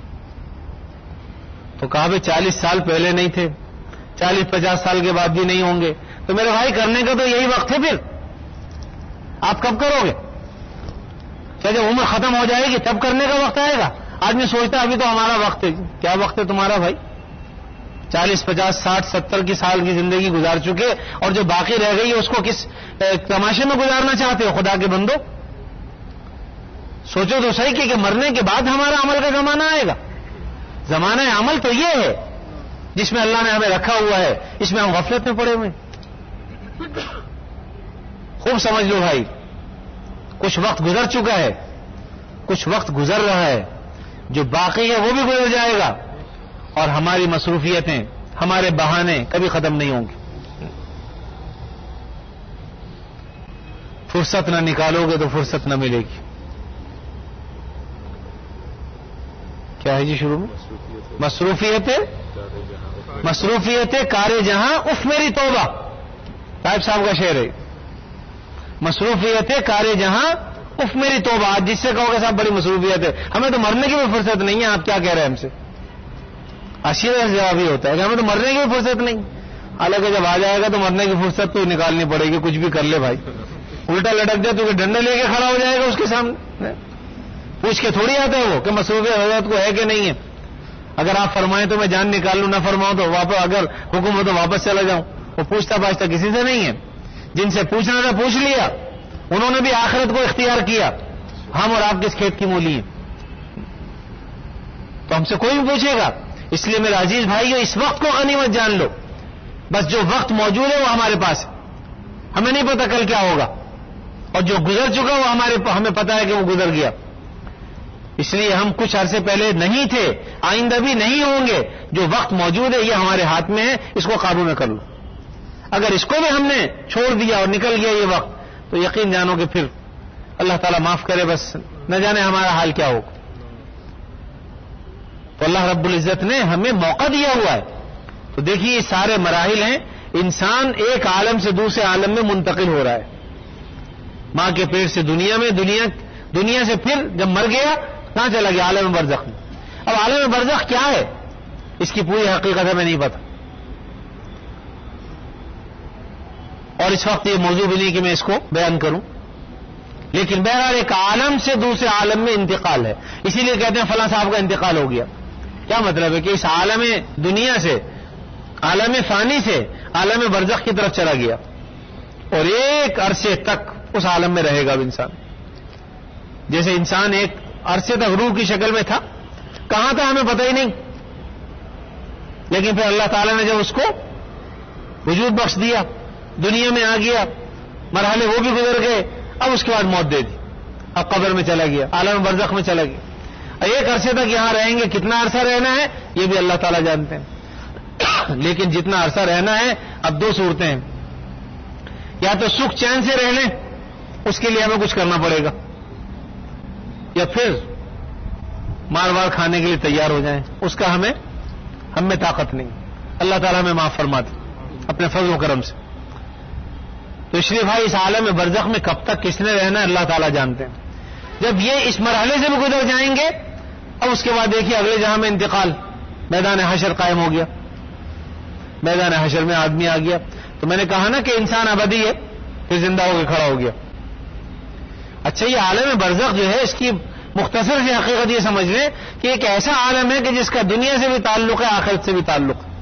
Speaker 1: تو کہا بھائی چالیس سال پہلے نہیں تھے, چالیس پچاس سال کے بعد بھی نہیں ہوں گے. تو میرے بھائی کرنے کا تو یہی وقت ہے. پھر آپ کب کرو گے؟ کیا جب عمر ختم ہو جائے گی تب کرنے کا وقت آئے گا؟ آدمی سوچتا ابھی تو ہمارا وقت ہے. کیا وقت ہے تمہارا بھائی؟ چالیس پچاس ساٹھ ستر کی سال کی زندگی گزار چکے, اور جو باقی رہ گئی ہے اس کو کس تماشے میں گزارنا چاہتے ہو؟ خدا کے بندو سوچو تو صحیح کہ مرنے کے بعد ہمارا عمل کا زمانہ آئے گا. زمانہ عمل تو یہ ہے جس میں اللہ نے ہمیں رکھا ہوا ہے, اس میں ہم غفلت میں پڑے ہوئے. خوب سمجھ لو بھائی, کچھ وقت گزر چکا ہے, کچھ وقت گزر رہا ہے, جو باقی ہے وہ بھی گزر جائے گا, اور ہماری مصروفیتیں, ہمارے بہانے کبھی ختم نہیں ہوں گے. فرصت نہ نکالو گے تو فرصت نہ ملے گی. کیا ہے جی شروع میں؟ مصروفیتیں مصروفیتیں کار جہاں اف میری توبہ, طائب صاحب کا شعر ہے. مصروفیتیں کار جہاں اف میری توبہ. آج جس سے کہو گے صاحب بڑی مصروفیت ہے, ہمیں تو مرنے کی بھی فرصت نہیں ہے, آپ کیا کہہ رہے ہیں ہم سے؟ اشیاء جواب ہی ہوتا ہے کہ ہمیں تو مرنے کی بھی فرصت نہیں. حالانکہ جب آ جائے گا تو مرنے کی فرصت تو نکالنی پڑے گی. کچھ بھی کر لے بھائی, الٹا لٹک جائے تو ڈنڈے لے کے کھڑا ہو جائے گا اس کے سامنے. پوچھ کے تھوڑی آتا ہے وہ کہ مصروفیت حضرت کو ہے کہ نہیں ہے. اگر آپ فرمائیں تو میں جان نکال لوں, نہ فرماؤں تو واپس, اگر حکم ہو تو واپس چلا جاؤں. وہ پوچھتا پاچھتا کسی سے نہیں ہے. جن سے پوچھنا تھا پوچھ لیا, انہوں نے بھی آخرت کو اختیار کیا. ہم اور آپ کس کھیت کی مولی ہیں؟ تو ہم سے کوئی بھی پوچھے گا. اس لیے میرے عزیز بھائیو, اس وقت کو غنیمت جان لو. بس جو وقت موجود ہے وہ ہمارے پاس ہے, ہمیں نہیں پتا کل کیا ہوگا, اور جو گزر چکا وہ ہمارے ہمیں پتا ہے کہ وہ گزر گیا. اس لیے ہم کچھ عرصے پہلے نہیں تھے, آئندہ بھی نہیں ہوں گے. جو وقت موجود ہے یہ ہمارے ہاتھ میں ہے, اس کو قابو میں کر لو. اگر اس کو بھی ہم نے چھوڑ دیا اور نکل گیا یہ وقت, تو یقین جانو کہ پھر اللہ تعالیٰ معاف کرے, بس نہ جانے ہمارا حال کیا ہوگا. تو اللہ رب العزت نے ہمیں موقع دیا ہوا ہے. تو دیکھیے یہ سارے مراحل ہیں. انسان ایک عالم سے دوسرے عالم میں منتقل ہو رہا ہے. ماں کے پیٹ سے دنیا میں, دنیا دنیا سے پھر جب مر گیا کہاں چلا گیا؟ عالم برزخ میں. اب عالم برزخ کیا ہے اس کی پوری حقیقت ہمیں نہیں پتا, اور اس وقت یہ موضوع بھی نہیں کہ میں اس کو بیان کروں. لیکن بہرحال ایک عالم سے دوسرے عالم میں انتقال ہے. اسی لیے کہتے ہیں فلاں صاحب کا انتقال ہو گیا. کیا مطلب ہے کہ اس عالم دنیا سے، عالم فانی سے عالم برزخ کی طرف چلا گیا اور ایک عرصے تک اس عالم میں رہے گا اب انسان. جیسے انسان ایک عرصے تک روح کی شکل میں تھا، کہاں تھا ہمیں پتہ ہی نہیں، لیکن پھر اللہ تعالیٰ نے جب اس کو وجود بخش دیا، دنیا میں آ گیا، مرحلے وہ بھی گزر گئے، اب اس کے بعد موت دے دی، اب قبر میں چلا گیا، عالم برزخ میں چلا گیا. ایک عرصے تک یہاں رہیں گے، کتنا عرصہ رہنا ہے یہ بھی اللہ تعالیٰ جانتے ہیں. لیکن جتنا عرصہ رہنا ہے، اب دو صورتیں ہیں، یا تو سکھ چین سے رہ لیں، اس کے لیے ہمیں کچھ کرنا پڑے گا، یا پھر مار وار کھانے کے لیے تیار ہو جائیں، اس کا ہمیں ہم میں طاقت نہیں. اللہ تعالیٰ ہمیں معاف فرماتے اپنے فضل و کرم سے. تو اس لیے بھائی اس عالم برزخ میں کب تک کس نے رہنا ہے اللہ تعالیٰ جانتے ہیں. جب یہ اس مرحلے سے بھی گزر جائیں گے، اب اس کے بعد دیکھیے اگلے جہاں میں انتقال، میدان حشر قائم ہو گیا، میدان حشر میں آدمی آ گیا. تو میں نے کہا نا کہ انسان ابدی ہے، پھر زندہ ہو کے کھڑا ہو گیا. اچھا یہ عالم برزخ جو ہے، اس کی مختصر سی حقیقت یہ سمجھ لیں کہ ایک ایسا عالم ہے کہ جس کا دنیا سے بھی تعلق ہے، آخرت سے بھی تعلق ہے.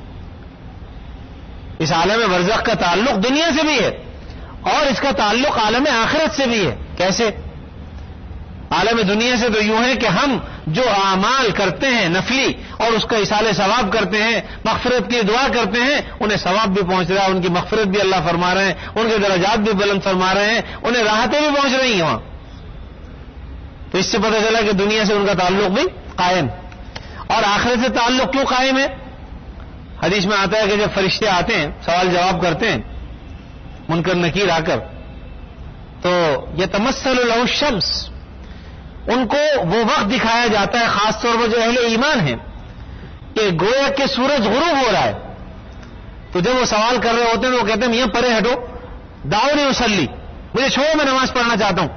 Speaker 1: اس عالم برزخ کا تعلق دنیا سے بھی ہے اور اس کا تعلق عالم آخرت سے بھی ہے. کیسے؟ عالم دنیا سے تو یوں ہے کہ ہم جو اعمال کرتے ہیں نفلی اور اس کا اصال ثواب کرتے ہیں، مغفرت کی دعا کرتے ہیں، انہیں ثواب بھی پہنچ رہا ہے، ان کی مغفرت بھی اللہ فرما رہے ہیں، ان کے درجات بھی بلند فرما رہے ہیں، انہیں راحتیں بھی پہنچ رہی ہیں وہاں. تو اس سے پتہ چلا کہ دنیا سے ان کا تعلق بھی قائم. اور آخرت سے تعلق کیوں قائم ہے؟ حدیث میں آتا ہے کہ جب فرشتے آتے ہیں سوال جواب کرتے ہیں، منکر نکیر آ کر، تو یتمثل له الشمس، ان کو وہ وقت دکھایا جاتا ہے، خاص طور پر جو اہل ایمان ہیں، کہ گویا کہ سورج غروب ہو رہا ہے. تو جب وہ سوال کر رہے ہوتے ہیں تو وہ کہتے ہیں میاں پرے ہٹو، دعونی اصلی، مجھے چھوڑو میں نماز پڑھنا چاہتا ہوں.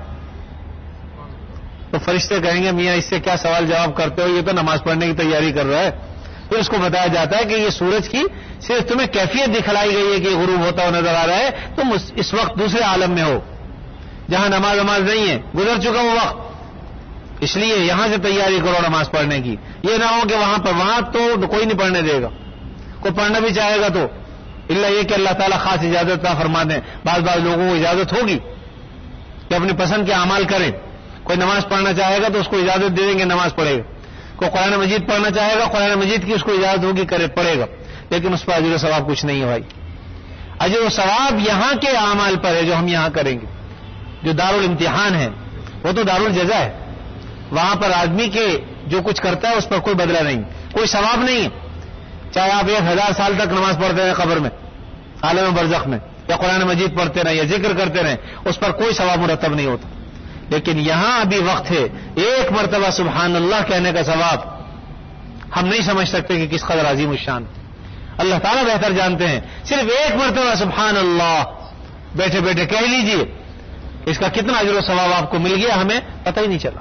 Speaker 1: تو فرشتے کہیں گے میاں اس سے کیا سوال جواب کرتے ہو، یہ تو نماز پڑھنے کی تیاری کر رہا ہے. پھر اس کو بتایا جاتا ہے کہ یہ سورج کی صرف تمہیں کیفیت دکھلائی گئی ہے کہ یہ غروب ہوتا ہوا نظر آ رہا ہے، تم اس وقت دوسرے عالم میں ہو جہاں نماز نماز نہیں ہے، گزر چکا وہ وقت، اس لیے یہاں سے تیاری کرو نماز پڑھنے کی. یہ نہ ہو کہ وہاں پر وہاں تو کوئی نہیں پڑھنے دے گا، کوئی پڑھنا بھی چاہے گا تو اللہ یہ کہ اللہ تعالیٰ خاص اجازت عطا فرما دیں. بعض بعض لوگوں کو اجازت ہوگی کہ اپنی پسند کے اعمال کریں. کوئی نماز پڑھنا چاہے گا تو اس کو اجازت دے دیں گے، نماز پڑھے گا. کوئی قرآن مجید پڑھنا چاہے گا، قرآن مجید کی اس کو اجازت ہوگی، کرے پڑھے گا، لیکن اس پر اجر و ثواب کچھ نہیں ہے بھائی. اجر و ثواب یہاں کے اعمال پر ہے جو ہم یہاں کریں گے. جو دارالامتحان ہے وہ تو دارالجزا ہے، وہاں پر آدمی کے جو کچھ کرتا ہے اس پر کوئی بدلہ نہیں، کوئی ثواب نہیں ہے. چاہے آپ ایک ہزار سال تک نماز پڑھتے رہیں قبر میں، عالم برزخ میں، یا قرآن مجید پڑھتے رہیں یا ذکر کرتے رہیں، اس پر کوئی ثواب مرتب نہیں ہوتا. لیکن یہاں ابھی وقت ہے ایک مرتبہ سبحان اللہ کہنے کا ثواب ہم نہیں سمجھ سکتے کہ کس قدر عظیم الشان. اللہ تعالیٰ بہتر جانتے ہیں. صرف ایک مرتبہ سبحان اللہ بیٹھے بیٹھے کہہ لیجئے، اس کا کتنا اجر و ثواب آپ کو مل گیا ہمیں پتہ ہی نہیں چلا.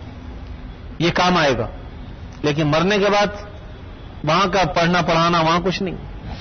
Speaker 1: یہ کام آئے گا. لیکن مرنے کے بعد وہاں کا پڑھنا پڑھانا وہاں کچھ نہیں.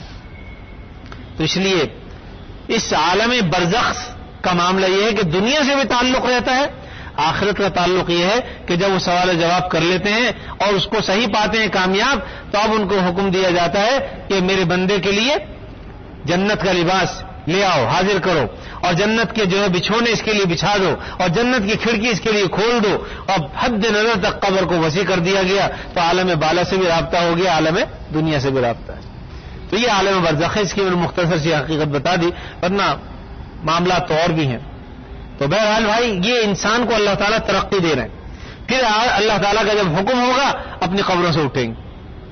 Speaker 1: تو اس لیے اس عالم برزخ کا معاملہ یہ ہے کہ دنیا سے بھی تعلق رہتا ہے، آخرت کا تعلق یہ ہے کہ جب وہ سوال و جواب کر لیتے ہیں اور اس کو صحیح پاتے ہیں کامیاب، تو اب ان کو حکم دیا جاتا ہے کہ میرے بندے کے لیے جنت کا لباس لے آؤ، حاضر کرو، اور جنت کے جو ہے بچھونے اس کے لیے بچھا دو، اور جنت کی کھڑکی اس کے لیے کھول دو. اور حد نظر تک قبر کو وسیع کر دیا گیا. تو عالم بالا سے بھی رابطہ ہو گیا، عالم دنیا سے بھی رابطہ ہے. تو یہ عالم برزخ ہے. اس کی میں نے مختصر سی حقیقت بتا دی، ورنہ معاملات تو اور بھی ہیں. تو بہرحال بھائی یہ انسان کو اللہ تعالیٰ ترقی دے رہے ہیں. پھر اللہ تعالیٰ کا جب حکم ہوگا اپنی قبروں سے اٹھیں گے.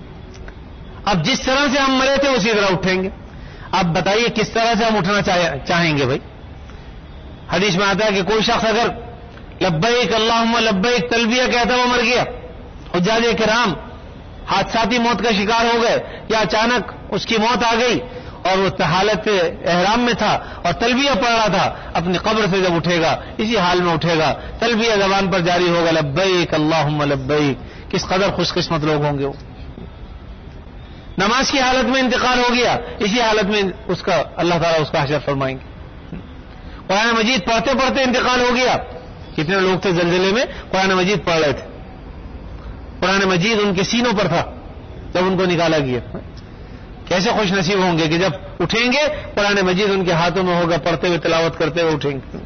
Speaker 1: اب جس طرح سے ہم مرے تھے اسی طرح اٹھیں گے. اب بتائیے کس طرح سے ہم اٹھنا چاہیں گے بھائی. حدیث میں آتا ہے کہ کوئی شخص اگر لبیک اللہم لبیک تلبیہ کہتا وہ مر گیا، حجاج کرام حادثاتی موت کا شکار ہو گئے یا اچانک اس کی موت آ گئی اور وہ حالت احرام میں تھا اور تلبیہ پڑھ رہا تھا، اپنی قبر سے جب اٹھے گا اسی حال میں اٹھے گا، تلبیہ زبان پر جاری ہوگا، لبیک اللہم لبیک. کس قدر خوش قسمت لوگ ہوں گے وہ. نماز کی حالت میں انتقال ہو گیا، اسی حالت میں اس کا اللہ تعالیٰ اس کا حشر فرمائیں گے. قرآن مجید پڑھتے پڑھتے انتقال ہو گیا، کتنے لوگ تھے زلزلے میں قرآن مجید پڑھ رہے تھے، قرآن مجید ان کے سینوں پر تھا جب ان کو نکالا گیا. کیسے خوش نصیب ہوں گے کہ جب اٹھیں گے قرآن مجید ان کے ہاتھوں میں ہوگا، پڑھتے ہوئے تلاوت کرتے ہوئے اٹھیں گے.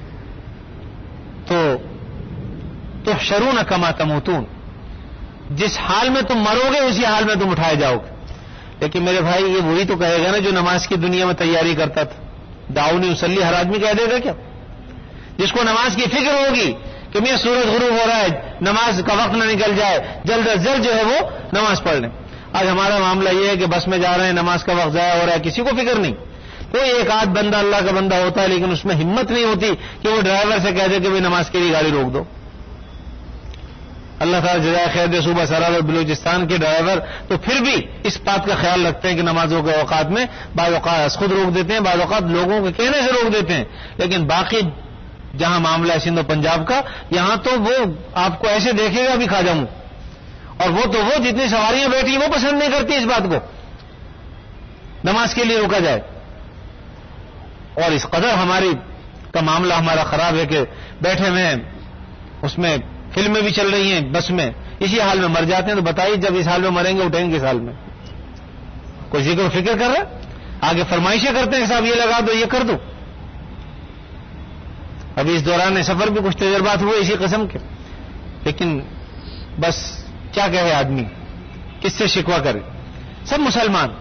Speaker 1: تو تحشرون کما تموتون، جس حال میں تم مرو گے اسی حال میں تم اٹھائے جاؤ گے. لیکن میرے بھائی یہ وہی تو کہے گا نا جو نماز کی دنیا میں تیاری کرتا تھا. داؤنی اسلی ہر آدمی کہہ دے گا کیا؟ جس کو نماز کی فکر ہوگی کہ میں سورج غروب ہو رہا ہے، نماز کا وقت نہ نکل جائے، جلد از جلد جو ہے وہ نماز پڑھ لیں. آج ہمارا معاملہ یہ ہے کہ بس میں جا رہے ہیں، نماز کا وقت ضائع ہو رہا ہے، کسی کو فکر نہیں. کوئی ایک آدھ بندہ اللہ کا بندہ ہوتا ہے لیکن اس میں ہمت نہیں ہوتی کہ وہ ڈرائیور سے کہہ دے کہ بھائی نماز کے لیے گاڑی روک دو. اللہ تعالیٰ جزائے خیر دے. صوبہ سرحد اور بلوچستان کے ڈرائیور تو پھر بھی اس بات کا خیال رکھتے ہیں کہ نمازوں کے اوقات میں بعض اوقات خود روک دیتے ہیں، بعض اوقات لوگوں کے کہنے سے روک دیتے ہیں. لیکن باقی جہاں معاملہ ہے سندھ و پنجاب کا، یہاں تو وہ آپ کو ایسے دیکھے گا بھی کھا جاؤں. اور وہ تو وہ جتنی سواریاں بیٹھی وہ پسند نہیں کرتی اس بات کو نماز کے لیے روکا جائے. اور اس قدر ہماری کا معاملہ ہمارا خراب ہے کہ بیٹھے ہوئے ہیں، اس میں فلمیں بھی چل رہی ہیں بس میں، اسی حال میں مر جاتے ہیں. تو بتائیے جب اس حال میں مریں گے اٹھیں گے اس حال میں؟ کوئی ذکر و فکر کر رہا ہے؟ آگے فرمائشیں کرتے ہیں صاحب یہ لگا دو، یہ کر دو. ابھی اس دوران سفر بھی کچھ تجربات ہوئے اسی قسم کے. لیکن بس کیا کہے آدمی، کس سے شکوہ کرے؟ سب مسلمان.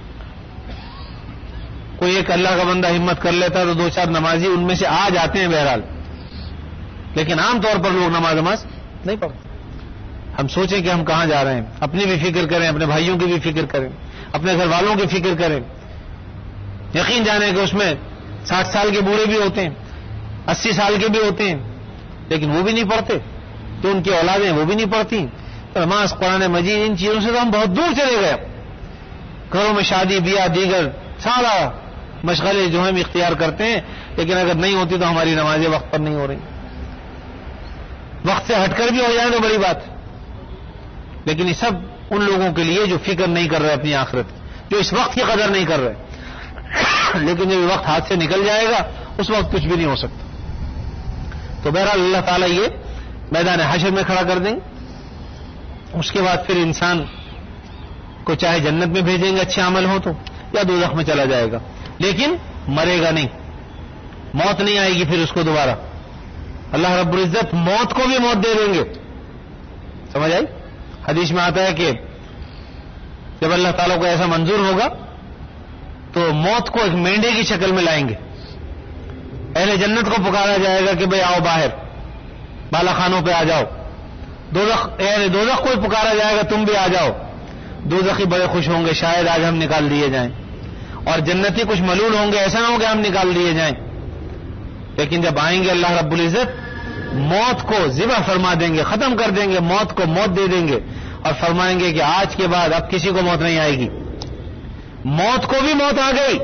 Speaker 1: کوئی ایک اللہ کا بندہ ہمت کر لیتا ہے تو دو چار نمازی ان میں سے آ جاتے ہیں بہرحال، لیکن عام طور پر لوگ نماز نماز نہیں پڑھتے. ہم سوچیں کہ ہم کہاں جا رہے ہیں، اپنی بھی فکر کریں، اپنے بھائیوں کی بھی فکر کریں، اپنے گھر والوں کی فکر کریں. یقین جانے کہ اس میں ساٹھ سال کے بوڑھے بھی ہوتے ہیں، اسی سال کے بھی ہوتے ہیں، لیکن وہ بھی نہیں پڑھتے. تو ان کی اولادیں وہ بھی نہیں پڑھتی. تو نماز، قرآن مجید، ان چیزوں سے تو ہم بہت دور چلے گئے. گھروں میں شادی بیاہ دیگر سارا مشغلے جو ہم اختیار کرتے ہیں، لیکن اگر نہیں ہوتی تو ہماری نمازیں وقت پر نہیں ہو رہی. وقت سے ہٹ کر بھی ہو جائے تو بڑی بات. لیکن یہ سب ان لوگوں کے لیے جو فکر نہیں کر رہے اپنی آخرت، جو اس وقت کی قدر نہیں کر رہے. لیکن جب یہ وقت ہاتھ سے نکل جائے گا اس وقت کچھ بھی نہیں ہو سکتا. تو بہرحال اللہ تعالیٰ یہ میدان حشر میں کھڑا کر دیں گے. اس کے بعد پھر انسان کو چاہے جنت میں بھیجیں گے اچھے عمل ہو تو، یا دوزخ میں چلا جائے گا، لیکن مرے گا نہیں. موت نہیں آئے گی پھر اس کو دوبارہ. اللہ رب العزت موت کو بھی موت دے دیں گے. سمجھ آئی؟ حدیث میں آتا ہے کہ جب اللہ تعالیٰ کو ایسا منظور ہوگا تو موت کو ایک مینڈے کی شکل میں لائیں گے. اہل جنت کو پکارا جائے گا کہ بھئی آؤ باہر، بالا خانوں پہ آ جاؤ. دوزخ اہل دوزخ کو پکارا جائے گا تم بھی آ جاؤ. دوزخی بڑے خوش ہوں گے شاید آج ہم نکال دیے جائیں، اور جنتی کچھ ملول ہوں گے ایسا نہ ہو کہ ہم نکال دیے جائیں. لیکن جب آئیں گے اللہ رب العزت موت کو ذبح فرما دیں گے، ختم کر دیں گے، موت کو موت دے دیں گے اور فرمائیں گے کہ آج کے بعد اب کسی کو موت نہیں آئے گی. موت کو بھی موت آ گئی،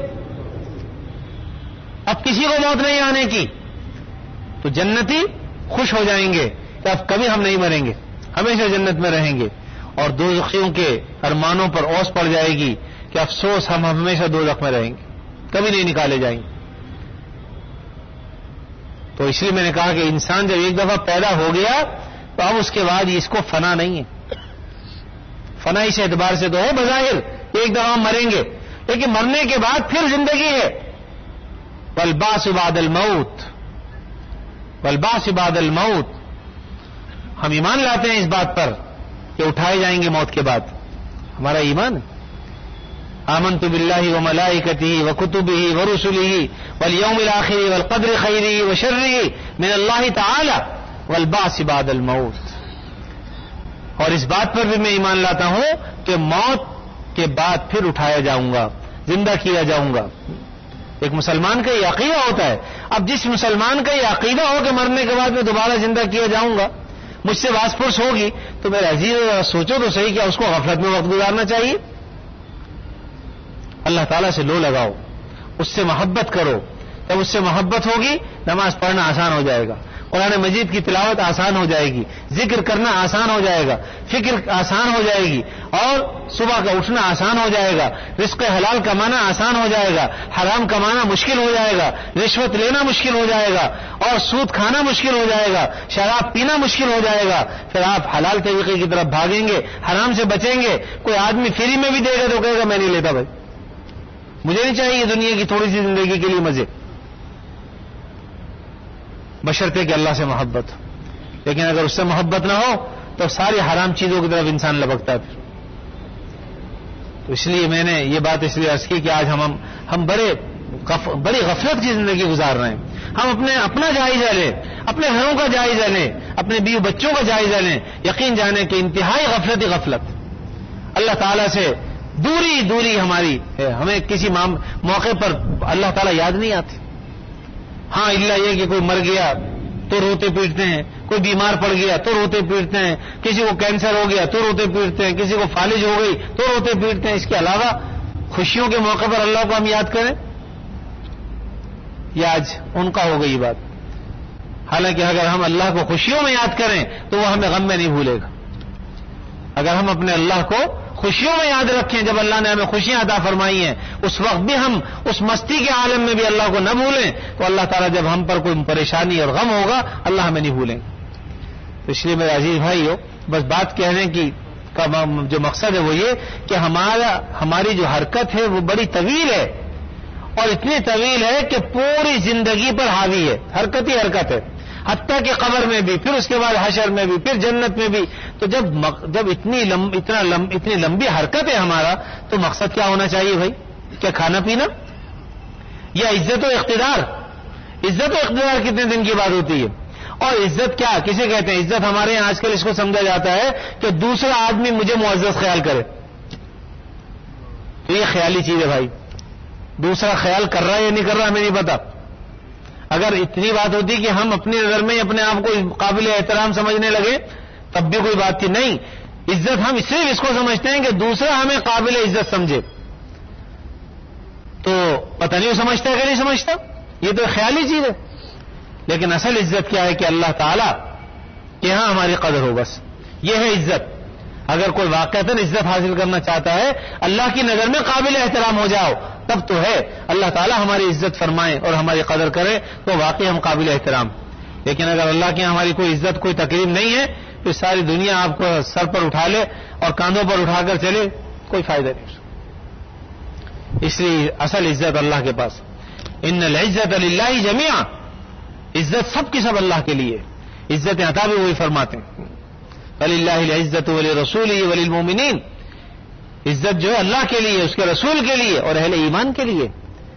Speaker 1: اب کسی کو موت نہیں آنے کی. تو جنتی خوش ہو جائیں گے کہ اب کبھی ہم نہیں مریں گے، ہمیشہ جنت میں رہیں گے. اور دوزخیوں کے ارمانوں پر اوس پڑ جائے گی کہ افسوس ہم ہمیشہ دوزخ میں رہیں گے، کبھی نہیں نکالے جائیں گے. تو اس لیے میں نے کہا کہ انسان جب ایک دفعہ پیدا ہو گیا تو اب اس کے بعد اس کو فنا نہیں ہے. فنا اس اعتبار سے تو ہے بظاہر ایک دفعہ مریں گے، لیکن مرنے کے بعد پھر زندگی ہے. والبعث بعد الموت، والبعث بعد الموت. ہم ایمان لاتے ہیں اس بات پر کہ اٹھائے جائیں گے موت کے بعد. ہمارا ایمان ہے. آمنت باللہ وملائکتہ وکتبہ ورسلہ والیوم الآخر والقدر خیرہ وشرہ من اللہ تعالی والبعث بعد الموت. اور اس بات پر بھی میں ایمان لاتا ہوں کہ موت کے بعد پھر اٹھایا جاؤں گا، زندہ کیا جاؤں گا. ایک مسلمان کا یہ عقیدہ ہوتا ہے. اب جس مسلمان کا یہ عقیدہ ہو کہ مرنے کے بعد میں دوبارہ زندہ کیا جاؤں گا، مجھ سے واس پرس ہوگی، تو میرے عزیز سوچو تو صحیح کیا اس کو غفلت میں وقت گزارنا چاہیے؟ اللہ تعالیٰ سے لو لگاؤ، اس سے محبت کرو. جب اس سے محبت ہوگی نماز پڑھنا آسان ہو جائے گا. قرآن مجید کی تلاوت آسان ہو جائے گی، ذکر کرنا آسان ہو جائے گا، فکر آسان ہو جائے گی، اور صبح کا اٹھنا آسان ہو جائے گا، رزق حلال کمانا آسان ہو جائے گا، حرام کمانا مشکل ہو جائے گا، رشوت لینا مشکل ہو جائے گا، اور سود کھانا مشکل ہو جائے گا، شراب پینا مشکل ہو جائے گا. پھر آپ حلال طریقے کی طرف بھاگیں گے، حرام سے بچیں گے. کوئی آدمی فری میں بھی دے گا تو کہے گا میں نہیں لیتا بھائی، مجھے نہیں چاہیے دنیا کی تھوڑی سی زندگی کے لیے مزے، بشرطے کہ اللہ سے محبت. لیکن اگر اس سے محبت نہ ہو تو ساری حرام چیزوں کی طرف انسان لپکتا ہے. تو اس لیے میں نے یہ بات اس لیے عرض کی کہ آج ہم ہم بڑے غف بڑی غفلت کی زندگی گزار رہے ہیں. ہم اپنے اپنا جائزہ لیں، اپنے گھروں کا جائزہ لیں، اپنے بیوی بچوں کا جائزہ لیں. یقین جانیں کہ انتہائی غفلت ہی غفلت، اللہ تعالیٰ سے دوری دوری ہماری ہے. ہمیں کسی موقع پر اللہ تعالیٰ یاد نہیں آتے. ہاں اللہ یہ کہ کوئی مر گیا تو روتے پیٹتے ہیں، کوئی بیمار پڑ گیا تو روتے پیٹتے ہیں، کسی کو کینسر ہو گیا تو روتے پیٹتے ہیں، کسی کو فالج ہو گئی تو روتے پیٹتے ہیں. اس کے علاوہ خوشیوں کے موقع پر اللہ کو ہم یاد کریں، یہ آج ان کا ہو گئی بات. حالانکہ اگر ہم اللہ کو خوشیوں میں یاد کریں تو وہ ہمیں غم میں نہیں بھولے گا. اگر ہم اپنے اللہ کو خوشیوں میں یاد رکھیں، جب اللہ نے ہمیں خوشیاں عطا فرمائی ہیں اس وقت بھی ہم اس مستی کے عالم میں بھی اللہ کو نہ بھولیں، تو اللہ تعالیٰ جب ہم پر کوئی پریشانی اور غم ہوگا اللہ ہمیں نہیں بھولیں گے. تو اس لیے میرے عزیز بھائی ہو، بس بات کہنے کی کا جو مقصد ہے وہ یہ کہ ہمارا ہماری جو حرکت ہے وہ بڑی طویل ہے، اور اتنی طویل ہے کہ پوری زندگی پر حاوی ہے. حرکت ہی حرکت ہے، حتیٰ کہ قبر میں بھی، پھر اس کے بعد حشر میں بھی، پھر جنت میں بھی. تو جب جب اتنی لم, اتنا لم, اتنی لمبی حرکت ہے ہمارا، تو مقصد کیا ہونا چاہیے بھائی؟ کیا کھانا پینا یا عزت و اقتدار؟ عزت و اقتدار کتنے دن کی بات ہوتی ہے؟ اور عزت کیا کسے کہتے ہیں؟ عزت ہمارے یہاں آج کل اس کو سمجھا جاتا ہے کہ دوسرا آدمی مجھے معزز خیال کرے. تو یہ خیالی چیز ہے بھائی. دوسرا خیال کر رہا ہے یا نہیں کر رہا ہمیں نہیں پتا. اگر اتنی بات ہوتی کہ ہم اپنی نظر میں اپنے آپ کو قابل احترام سمجھنے لگے تب بھی کوئی بات تھی. نہیں، عزت ہم صرف اس کو سمجھتے ہیں کہ دوسرا ہمیں قابل عزت سمجھے. تو پتہ نہیں وہ سمجھتا ہے کہ نہیں سمجھتا، یہ تو خیالی چیز ہے. لیکن اصل عزت کیا ہے کہ اللہ تعالیٰ کہ ہاں ہماری قدر ہو، بس یہ ہے عزت. اگر کوئی واقعتاً عزت حاصل کرنا چاہتا ہے، اللہ کی نظر میں قابل احترام ہو جاؤ، تب تو ہے اللہ تعالیٰ ہماری عزت فرمائے اور ہماری قدر کرے تو واقعی ہم قابل احترام. لیکن اگر اللہ کی ہماری کوئی عزت کوئی تقریب نہیں ہے، پھر ساری دنیا آپ کو سر پر اٹھا لے اور کاندھوں پر اٹھا کر چلے، کوئی فائدہ نہیں. اس لیے اصل عزت اللہ کے پاس. ان العزت للہ جمیعا، عزت سب کی سب اللہ کے لیے. عزت عطا بھی وہی فرماتے ہیں وللہ العزت ولرسولہ وللمؤمنین. عزت جو ہے اللہ کے لیے، اس کے رسول کے لیے اور اہل ایمان کے لیے.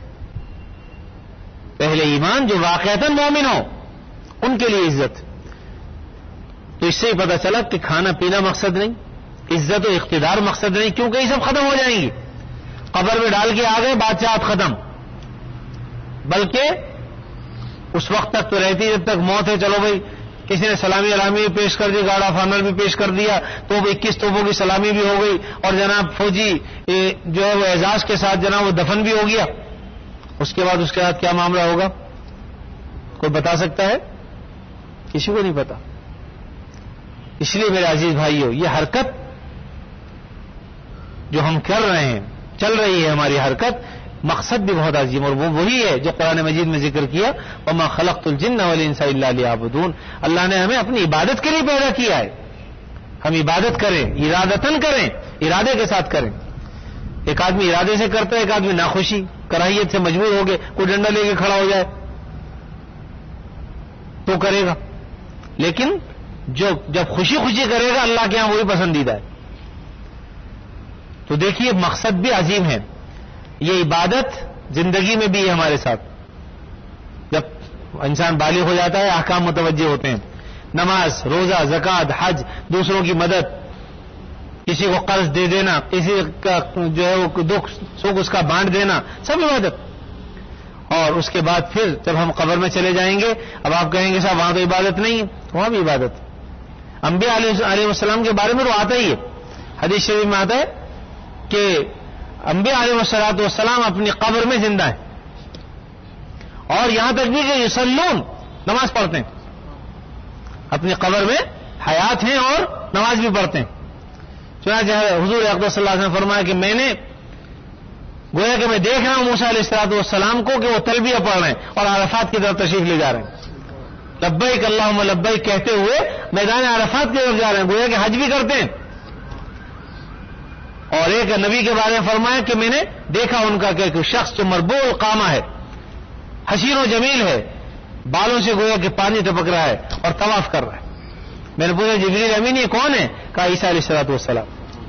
Speaker 1: اہل ایمان جو واقعتاً مومن ہو ان کے لیے عزت. تو اس سے ہی پتہ چلا کہ کھانا پینا مقصد نہیں، عزت و اقتدار مقصد نہیں، کیونکہ یہ سب ختم ہو جائیں گی. قبر میں ڈال کے آ گئے بادشاہت ختم، بلکہ اس وقت تک تو رہتی جب تک موت ہے. چلو بھائی کسی نے سلامی علامی بھی پیش کر دی، گاڑا فانر بھی پیش کر دیا، تو وہ اکیس توپوں کی سلامی بھی ہو گئی، اور جناب فوجی جو ہے وہ اعزاز کے ساتھ جناب وہ دفن بھی ہو گیا. اس کے بعد اس کے بعد کیا معاملہ ہوگا کوئی بتا سکتا ہے؟ کسی کو نہیں پتا. اس لیے میرے عزیز بھائیو، یہ حرکت جو ہم کر رہے ہیں، چل رہی ہے ہماری حرکت، مقصد بھی بہت عظیم، اور وہ وہی ہے جو قرآن مجید میں ذکر کیا وما خلقت الجن والانس الا لیعبدون. اللہ نے ہمیں اپنی عبادت کے لیے پیدا کیا ہے. ہم عبادت کریں، ارادتن کریں، ارادے کے ساتھ کریں. ایک آدمی ارادے سے کرتا ہے، ایک آدمی ناخوشی کراہیت سے مجبور ہو گئے، کوئی ڈنڈا لے کے کھڑا ہو جائے تو کرے گا. لیکن جو جب خوشی خوشی کرے گا اللہ کے ہاں وہی پسندیدہ ہے. تو دیکھیے مقصد بھی عظیم ہے. یہ عبادت زندگی میں بھی ہے ہمارے ساتھ. جب انسان بالغ ہو جاتا ہے احکام متوجہ ہوتے ہیں. نماز، روزہ، زکوٰۃ، حج، دوسروں کی مدد، کسی کو قرض دے دینا، کسی کا جو ہے وہ دکھ سکھ اس کا بانٹ دینا، سب عبادت. اور اس کے بعد پھر جب ہم قبر میں چلے جائیں گے، اب آپ کہیں گے صاحب وہاں تو عبادت نہیں ہے، وہاں بھی عبادت. انبیاء علیہ السلام کے بارے میں تو آتا ہی ہے، حدیث شریف میں آتا ہے کہ انبیاء علیہ الصلوۃ والسلام اپنی قبر میں زندہ ہیں، اور یہاں تک بھی کہ یصلون، نماز پڑھتے ہیں. اپنی قبر میں حیات ہیں اور نماز بھی پڑھتے ہیں. چنانچہ حضور اقدس صلی اللہ علیہ وسلم نے فرمایا کہ میں نے گویا کہ میں دیکھ رہا ہوں موسیٰ علیہ الصلوۃ والسلام کو کہ وہ تلبیہ پڑھ رہے ہیں اور عرفات کی طرف تشریف لے جا رہے ہیں. لبیک اللہم لبیک کہتے ہوئے میدان عرفات کی طرف جا رہے ہیں, گویا کہ حج بھی کرتے ہیں. اور ایک نبی کے بارے میں فرمایا کہ میں نے دیکھا ان کا کہ ایک شخص جو مربوع القامہ ہے, حسین و جمیل ہے, بالوں سے گویا کہ پانی ٹپک رہا ہے اور طواف کر رہا ہے. میں نے پوچھا جبریل امین یہ کون ہے؟ کہا عیسیٰ علیہ الصلوۃ والسلام.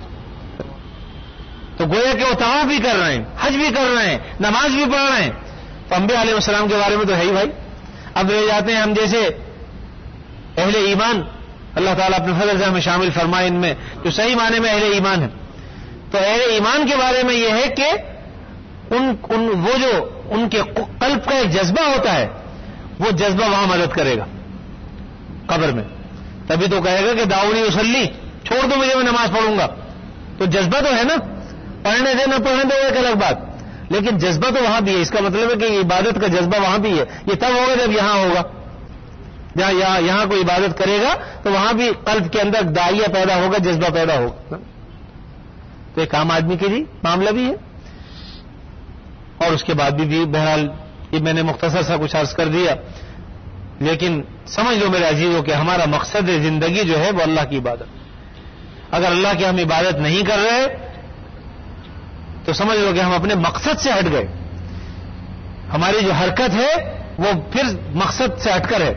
Speaker 1: تو گویا کہ وہ طواف بھی کر رہے ہیں, حج بھی کر رہے ہیں, نماز بھی پڑھ رہے ہیں. تو انبیاء علیہ السلام کے بارے میں تو ہے ہی بھائی. اب رہ جاتے ہیں ہم جیسے اہل ایمان, اللہ تعالیٰ اپنے فضل سے ہمیں شامل فرمائے ان میں جو صحیح معنی میں اہل ایمان ہے. تو اہل ایمان کے بارے میں یہ ہے کہ ان, ان وہ جو ان کے قلب کا ایک جذبہ ہوتا ہے وہ جذبہ وہاں مدد کرے گا قبر میں. تبھی تو کہے گا کہ داؤنی اسلی, چھوڑ دو مجھے میں نماز پڑھوں گا. تو جذبہ تو ہے نا, پڑھنے دے نہ پڑھنے دے وہ ایک الگ بات, لیکن جذبہ تو وہاں بھی ہے. اس کا مطلب ہے کہ عبادت کا جذبہ وہاں بھی ہے. یہ تب ہوگا جب یہاں ہوگا, جہاں یہاں, یہاں کوئی عبادت کرے گا تو وہاں بھی قلب کے اندر داعیہ پیدا ہوگا, جذبہ پیدا ہوگا. تو ایک عام آدمی کے لیے معاملہ بھی ہے. اور اس کے بعد بھی, بھی بہرحال یہ میں نے مختصر سا کچھ عرض کر دیا, لیکن سمجھ لو میرے عزیزوں کہ ہمارا مقصد زندگی جو ہے وہ اللہ کی عبادت. اگر اللہ کی ہم عبادت نہیں کر رہے تو سمجھ لو کہ ہم اپنے مقصد سے ہٹ گئے. ہماری جو حرکت ہے وہ پھر مقصد سے ہٹ کر ہے.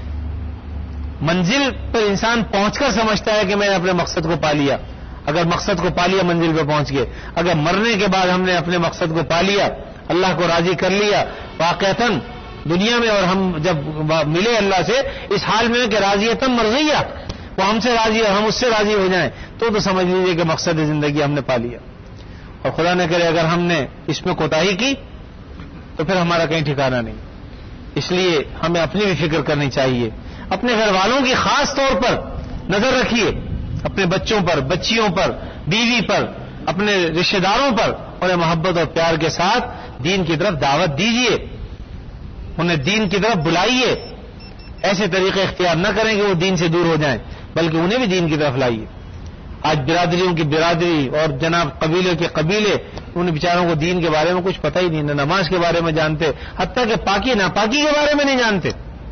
Speaker 1: منزل پر انسان پہنچ کر سمجھتا ہے کہ میں نے اپنے مقصد کو پا لیا. اگر مقصد کو پا لیا منزل پہ پہنچ گئے. اگر مرنے کے بعد ہم نے اپنے مقصد کو پا لیا, اللہ کو راضی کر لیا واقعتاً دنیا میں, اور ہم جب ملے اللہ سے اس حال میں کہ راضیتاً مرضیہ, وہ ہم سے راضی اور ہم اس سے راضی ہو جائیں, تو تو سمجھ لیجیے کہ مقصد زندگی ہم نے پا لیا. اور خدا نہ کرے اگر ہم نے اس میں کوتاہی کی تو پھر ہمارا کہیں ٹھکانہ نہیں. اس لیے ہمیں اپنی بھی فکر کرنی چاہیے. اپنے گھر والوں کی خاص طور پر نظر رکھیے, اپنے بچوں پر, بچیوں پر, بیوی پر, اپنے رشتہ داروں پر, انہیں محبت اور پیار کے ساتھ دین کی طرف دعوت دیجیے, انہیں دین کی طرف بلائیے. ایسے طریقے اختیار نہ کریں کہ وہ دین سے دور ہو جائیں, بلکہ انہیں بھی دین کی طرف لائیے. آج برادریوں کی برادری اور جناب قبیلے کے قبیلے, ان بیچاروں کو دین کے بارے میں کچھ پتہ ہی نہیں, نہ نماز کے بارے میں جانتے, حتیٰ کہ پاکی ناپاکی کے بارے میں نہیں جانتے.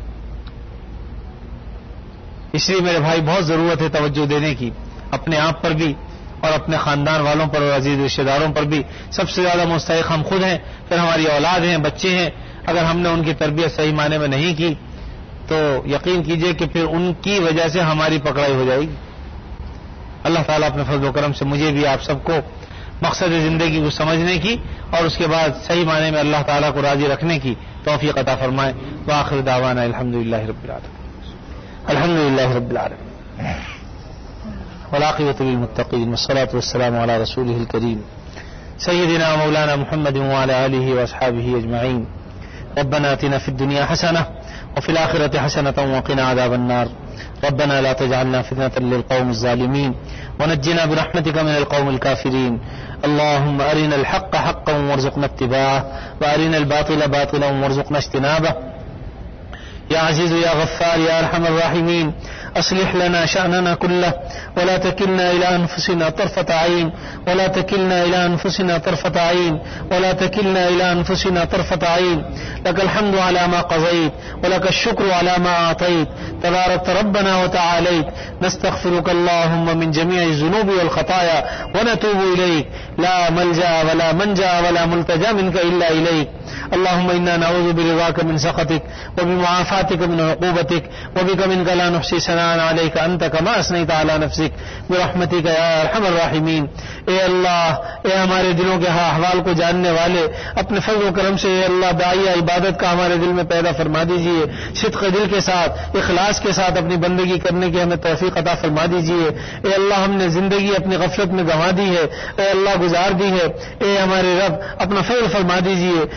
Speaker 1: اس لیے میرے بھائی بہت ضرورت ہے توجہ دینے کی, اپنے آپ پر بھی اور اپنے خاندان والوں پر اور عزیز رشتہ داروں پر بھی. سب سے زیادہ مستحق ہم خود ہیں, پھر ہماری اولاد ہیں, بچے ہیں. اگر ہم نے ان کی تربیت صحیح معنی میں نہیں کی تو یقین کیجئے کہ پھر ان کی وجہ سے ہماری پکڑائی ہو جائے گی. اللہ تعالیٰ اپنے فضل و کرم سے مجھے بھی آپ سب کو مقصد زندگی کو سمجھنے کی اور اس کے بعد صحیح معنی میں اللہ تعالیٰ کو راضی رکھنے کی توفیق عطا فرمائے. وآخر دعوانا الحمدللہ رب العالمین. الحمدللہ رب العالمین والعاقبۃ للمتقین والصلاة والسلام علی رسولہ الکریم سیدنا مولانا محمد وعلی آلہ واصحابہ اجمعین. ربنا آتنا فی الدنیا حسنہ وفي الآخرة حسنة وقنا عذاب النار. ربنا لا تجعلنا فتنة للقوم الظالمين ونجنا برحمتك من القوم الكافرين. اللهم أرنا الحق حقا وارزقنا اتباعه وأرنا الباطل باطلا وارزقنا اجتنابه. يا عزيز يا غفار يا أرحم الراحمين أصلح لنا شأننا كله ولا تكلنا إلى أنفسنا طرفة عين ولا تكلنا إلى أنفسنا طرفة عين ولا تكلنا إلى أنفسنا طرفة عين. لك الحمد على ما قضيت ولك الشكر على ما أعطيت. تباركت ربنا وتعاليت. نستغفرك اللهم من جميع الذنوب والخطايا ونتوب إليك. لا ملجأ ولا منجأ ولا ملتجأ منك إلا إليك. اللهم إنا نعوذ برضاك من سخطك وبمعافاتك من عقوبتك وبك منك لا نحصي ثناء عليك أنت كما أثنيت على نفسك برحمتك يا أرحم الراحمين. اے اللہ, اے ہمارے دلوں کے احوال کو جاننے والے, اپنے فضل و کرم سے اے اللہ داعیہ عبادت کا ہمارے دل میں پیدا فرما دیجئے. صدق دل کے ساتھ اخلاص کے ساتھ اپنی بندگی کرنے کی ہمیں توفیق عطا فرما دیجئے. اے اللہ ہم نے زندگی اپنی غفلت میں گنوا دی ہے, اے اللہ گزار دی ہے. اے ہمارے رب اپنا فضل فرما دیجئے, کرم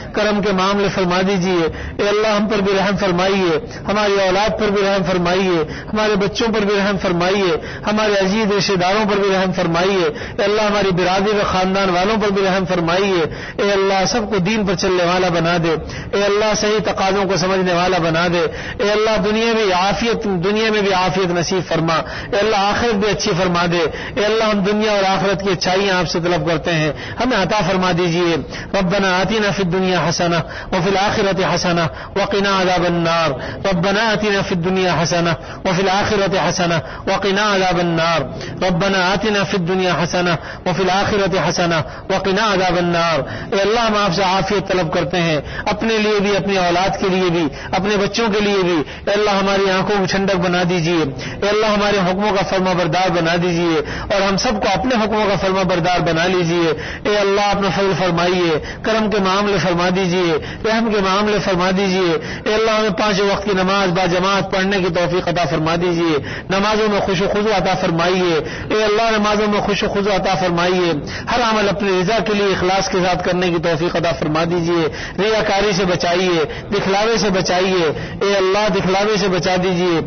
Speaker 1: کے معاملے فرما دیجیے. اے اللہ ہم پر بھی رحم فرمائیے, ہماری اولاد پر بھی رحم فرمائیے, ہمارے بچوں پر بھی رحم فرمائیے, ہمارے عزیز رشتہ داروں پر بھی رحم فرمائیے. اے اللہ ہماری برادری و خاندان والوں پر بھی رحم فرمائیے. اے اللہ سب کو دین پر چلنے والا بنا دے. اے اللہ صحیح تقاضوں کو سمجھنے والا بنا دے. اے اللہ دنیا میں عافیت دنیا میں بھی عافیت نصیب فرما. اے اللہ آخرت بھی اچھی فرما دے. اے اللہ ہم دنیا اور آخرت کی اچھائیاں آپ سے طلب کرتے ہیں, ہمیں عطا فرما دیجیے. ربنا آتنا فی الدنیا حسنہ وفی الآخرۃ حسنہ وقنا عذاب النار. ربنا آتنا فی الدنیا حسنہ وفی الآخرۃ حسنہ وقنا عذاب النار. ربنا آتنا فی الدنیا حسنہ وفی الآخرۃ حسنہ وقنا عذاب النار. اے اللہ ہم آپ سے عافیت طلب کرتے ہیں, اپنے لیے بھی, اپنی اولاد کے لیے بھی, اپنے بچوں کے لیے بھی. اے اللہ ہماری آنکھوں کو ٹھنڈک بنا دیجیے. اے اللہ ہمارے حکموں کا فرما بردار بنا دیجیے اور ہم سب کو اپنے حکموں کا فرما بردار بنا لیجیے. اے اللہ اپنا فضل فرمائیے, کرم کے معاملے فرما دیجیے, رحم کے معاملے فرما دیجیے. اے اللہ ہمیں پانچ وقت کی نماز با جماعت پڑھنے کی توفیق عطا فرما دیجیے. نمازوں میں خوش و خضوع عطا فرمائیے. اے اللہ نمازوں میں خوش و خضوع عطا فرمائیے. ہر عمل اپنی رضا کے لیے اخلاص کے ساتھ کرنے کی توفیق عطا فرما دیجیے. ریاکاری سے بچائیے, دکھلاوے سے بچائیے. اے اللہ دکھلاوے سے بچا دیجیے.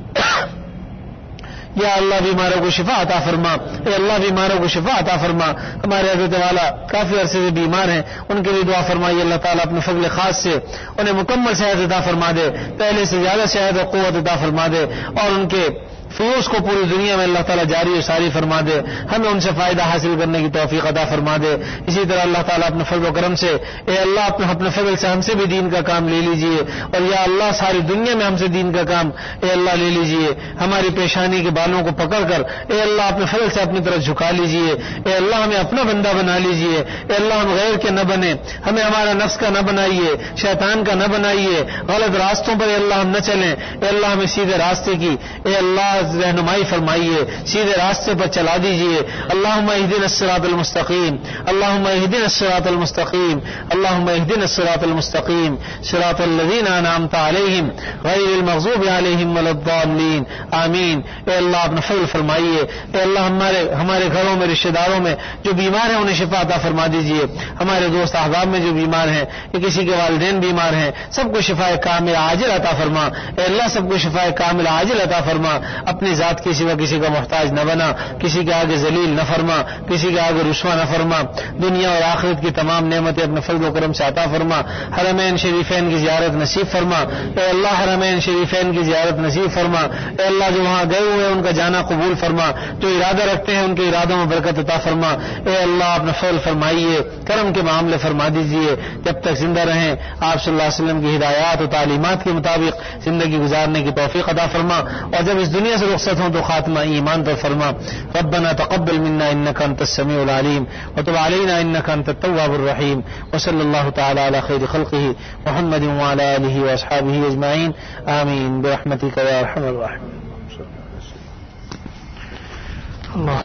Speaker 1: یا اللہ بیماروں کو شفا عطا فرما. اے اللہ بیماروں کو شفا عطا فرما. ہمارے حضرت والا کافی عرصے سے بیمار ہیں, ان کے لیے دعا فرمائیے. اللہ تعالیٰ اپنے فضل خاص سے انہیں مکمل صحت عطا فرما دے, پہلے سے زیادہ صحت و قوت عطا فرما دے, اور ان کے فیوز کو پوری دنیا میں اللہ تعالیٰ جاری و ساری فرما دے. ہمیں ان سے فائدہ حاصل کرنے کی توفیق عطا فرما دے. اسی طرح اللہ تعالیٰ اپنے فضل و کرم سے, اے اللہ اپنے اپنے فضل سے ہم سے بھی دین کا کام لے لیجئے, اور یا اللہ ساری دنیا میں ہم سے دین کا کام اے اللہ لے لیجئے. ہماری پیشانی کے بالوں کو پکڑ کر اے اللہ اپنے فضل سے اپنی طرف جھکا لیجئے. اے اللہ ہمیں اپنا بندہ بنا لیجئے. اے اللہ ہم غیر کے نہ بنے, ہمیں ہمارا نفس کا نہ بنائیے, شیطان کا نہ بنائیے, غلط راستوں پر اے اللہ ہم نہ چلیں. اے اللہ ہمیں سیدھے راستے کی اے اللہ رہنمائی فرمائیے, سیدھے راستے پر چلا دیجئے. اللہم اہدنا الصراط المستقیم, اللہم اہدنا الصراط المستقیم, اللہم اہدنا الصراط المستقیم, صراط الذین انعمت علیہم غیر المغضوب علیہم ولا الضالین, آمین. اے اللہ اپنا فضل فرمائیے. اے اللہ ہمارے ہمارے گھروں میں, رشتہ داروں میں جو بیمار ہیں انہیں شفا عطا فرما دیجئے. ہمارے دوست احباب میں جو بیمار ہیں یا کسی کے والدین بیمار ہیں, سب کو شفا کامل عاجل عطا فرما. اے اللہ سب کو شفا کامل عاجل عطا فرما. اپنی ذات کے سوا کسی کا محتاج نہ بنا, کسی کے آگے ذلیل نہ فرما, کسی کے آگے رسوا نہ فرما. دنیا اور آخرت کی تمام نعمتیں اپنے فضل و کرم سے عطا فرما. حرمین شریفین کی زیارت نصیب فرما. اے اللہ حرمین شریفین کی زیارت نصیب فرما. اے اللہ جو وہاں گئے ہوئے ہیں ان کا جانا قبول فرما, جو ارادہ رکھتے ہیں ان کے ارادوں میں برکت عطا فرما. اے اللہ اپنا فضل فرمائیے, کرم کے معاملے فرما دیجیے. جب تک زندہ رہیں آپ صلی اللہ علیہ وسلم کی ہدایات و تعلیمات کے مطابق زندگی گزارنے کی توفیق عطا فرما, اور جب اس دنیا سے رخصت ہوں تو خاتمہ ایمان پر فرما. ربنا تقبل منا انك انت السميع العليم وتب علينا انك انت التواب الرحيم. وصلى الله تعالى على خير خلقه محمد وعلى اله واصحابه اجمعين, آمين برحمتك يا ارحم الراحمين.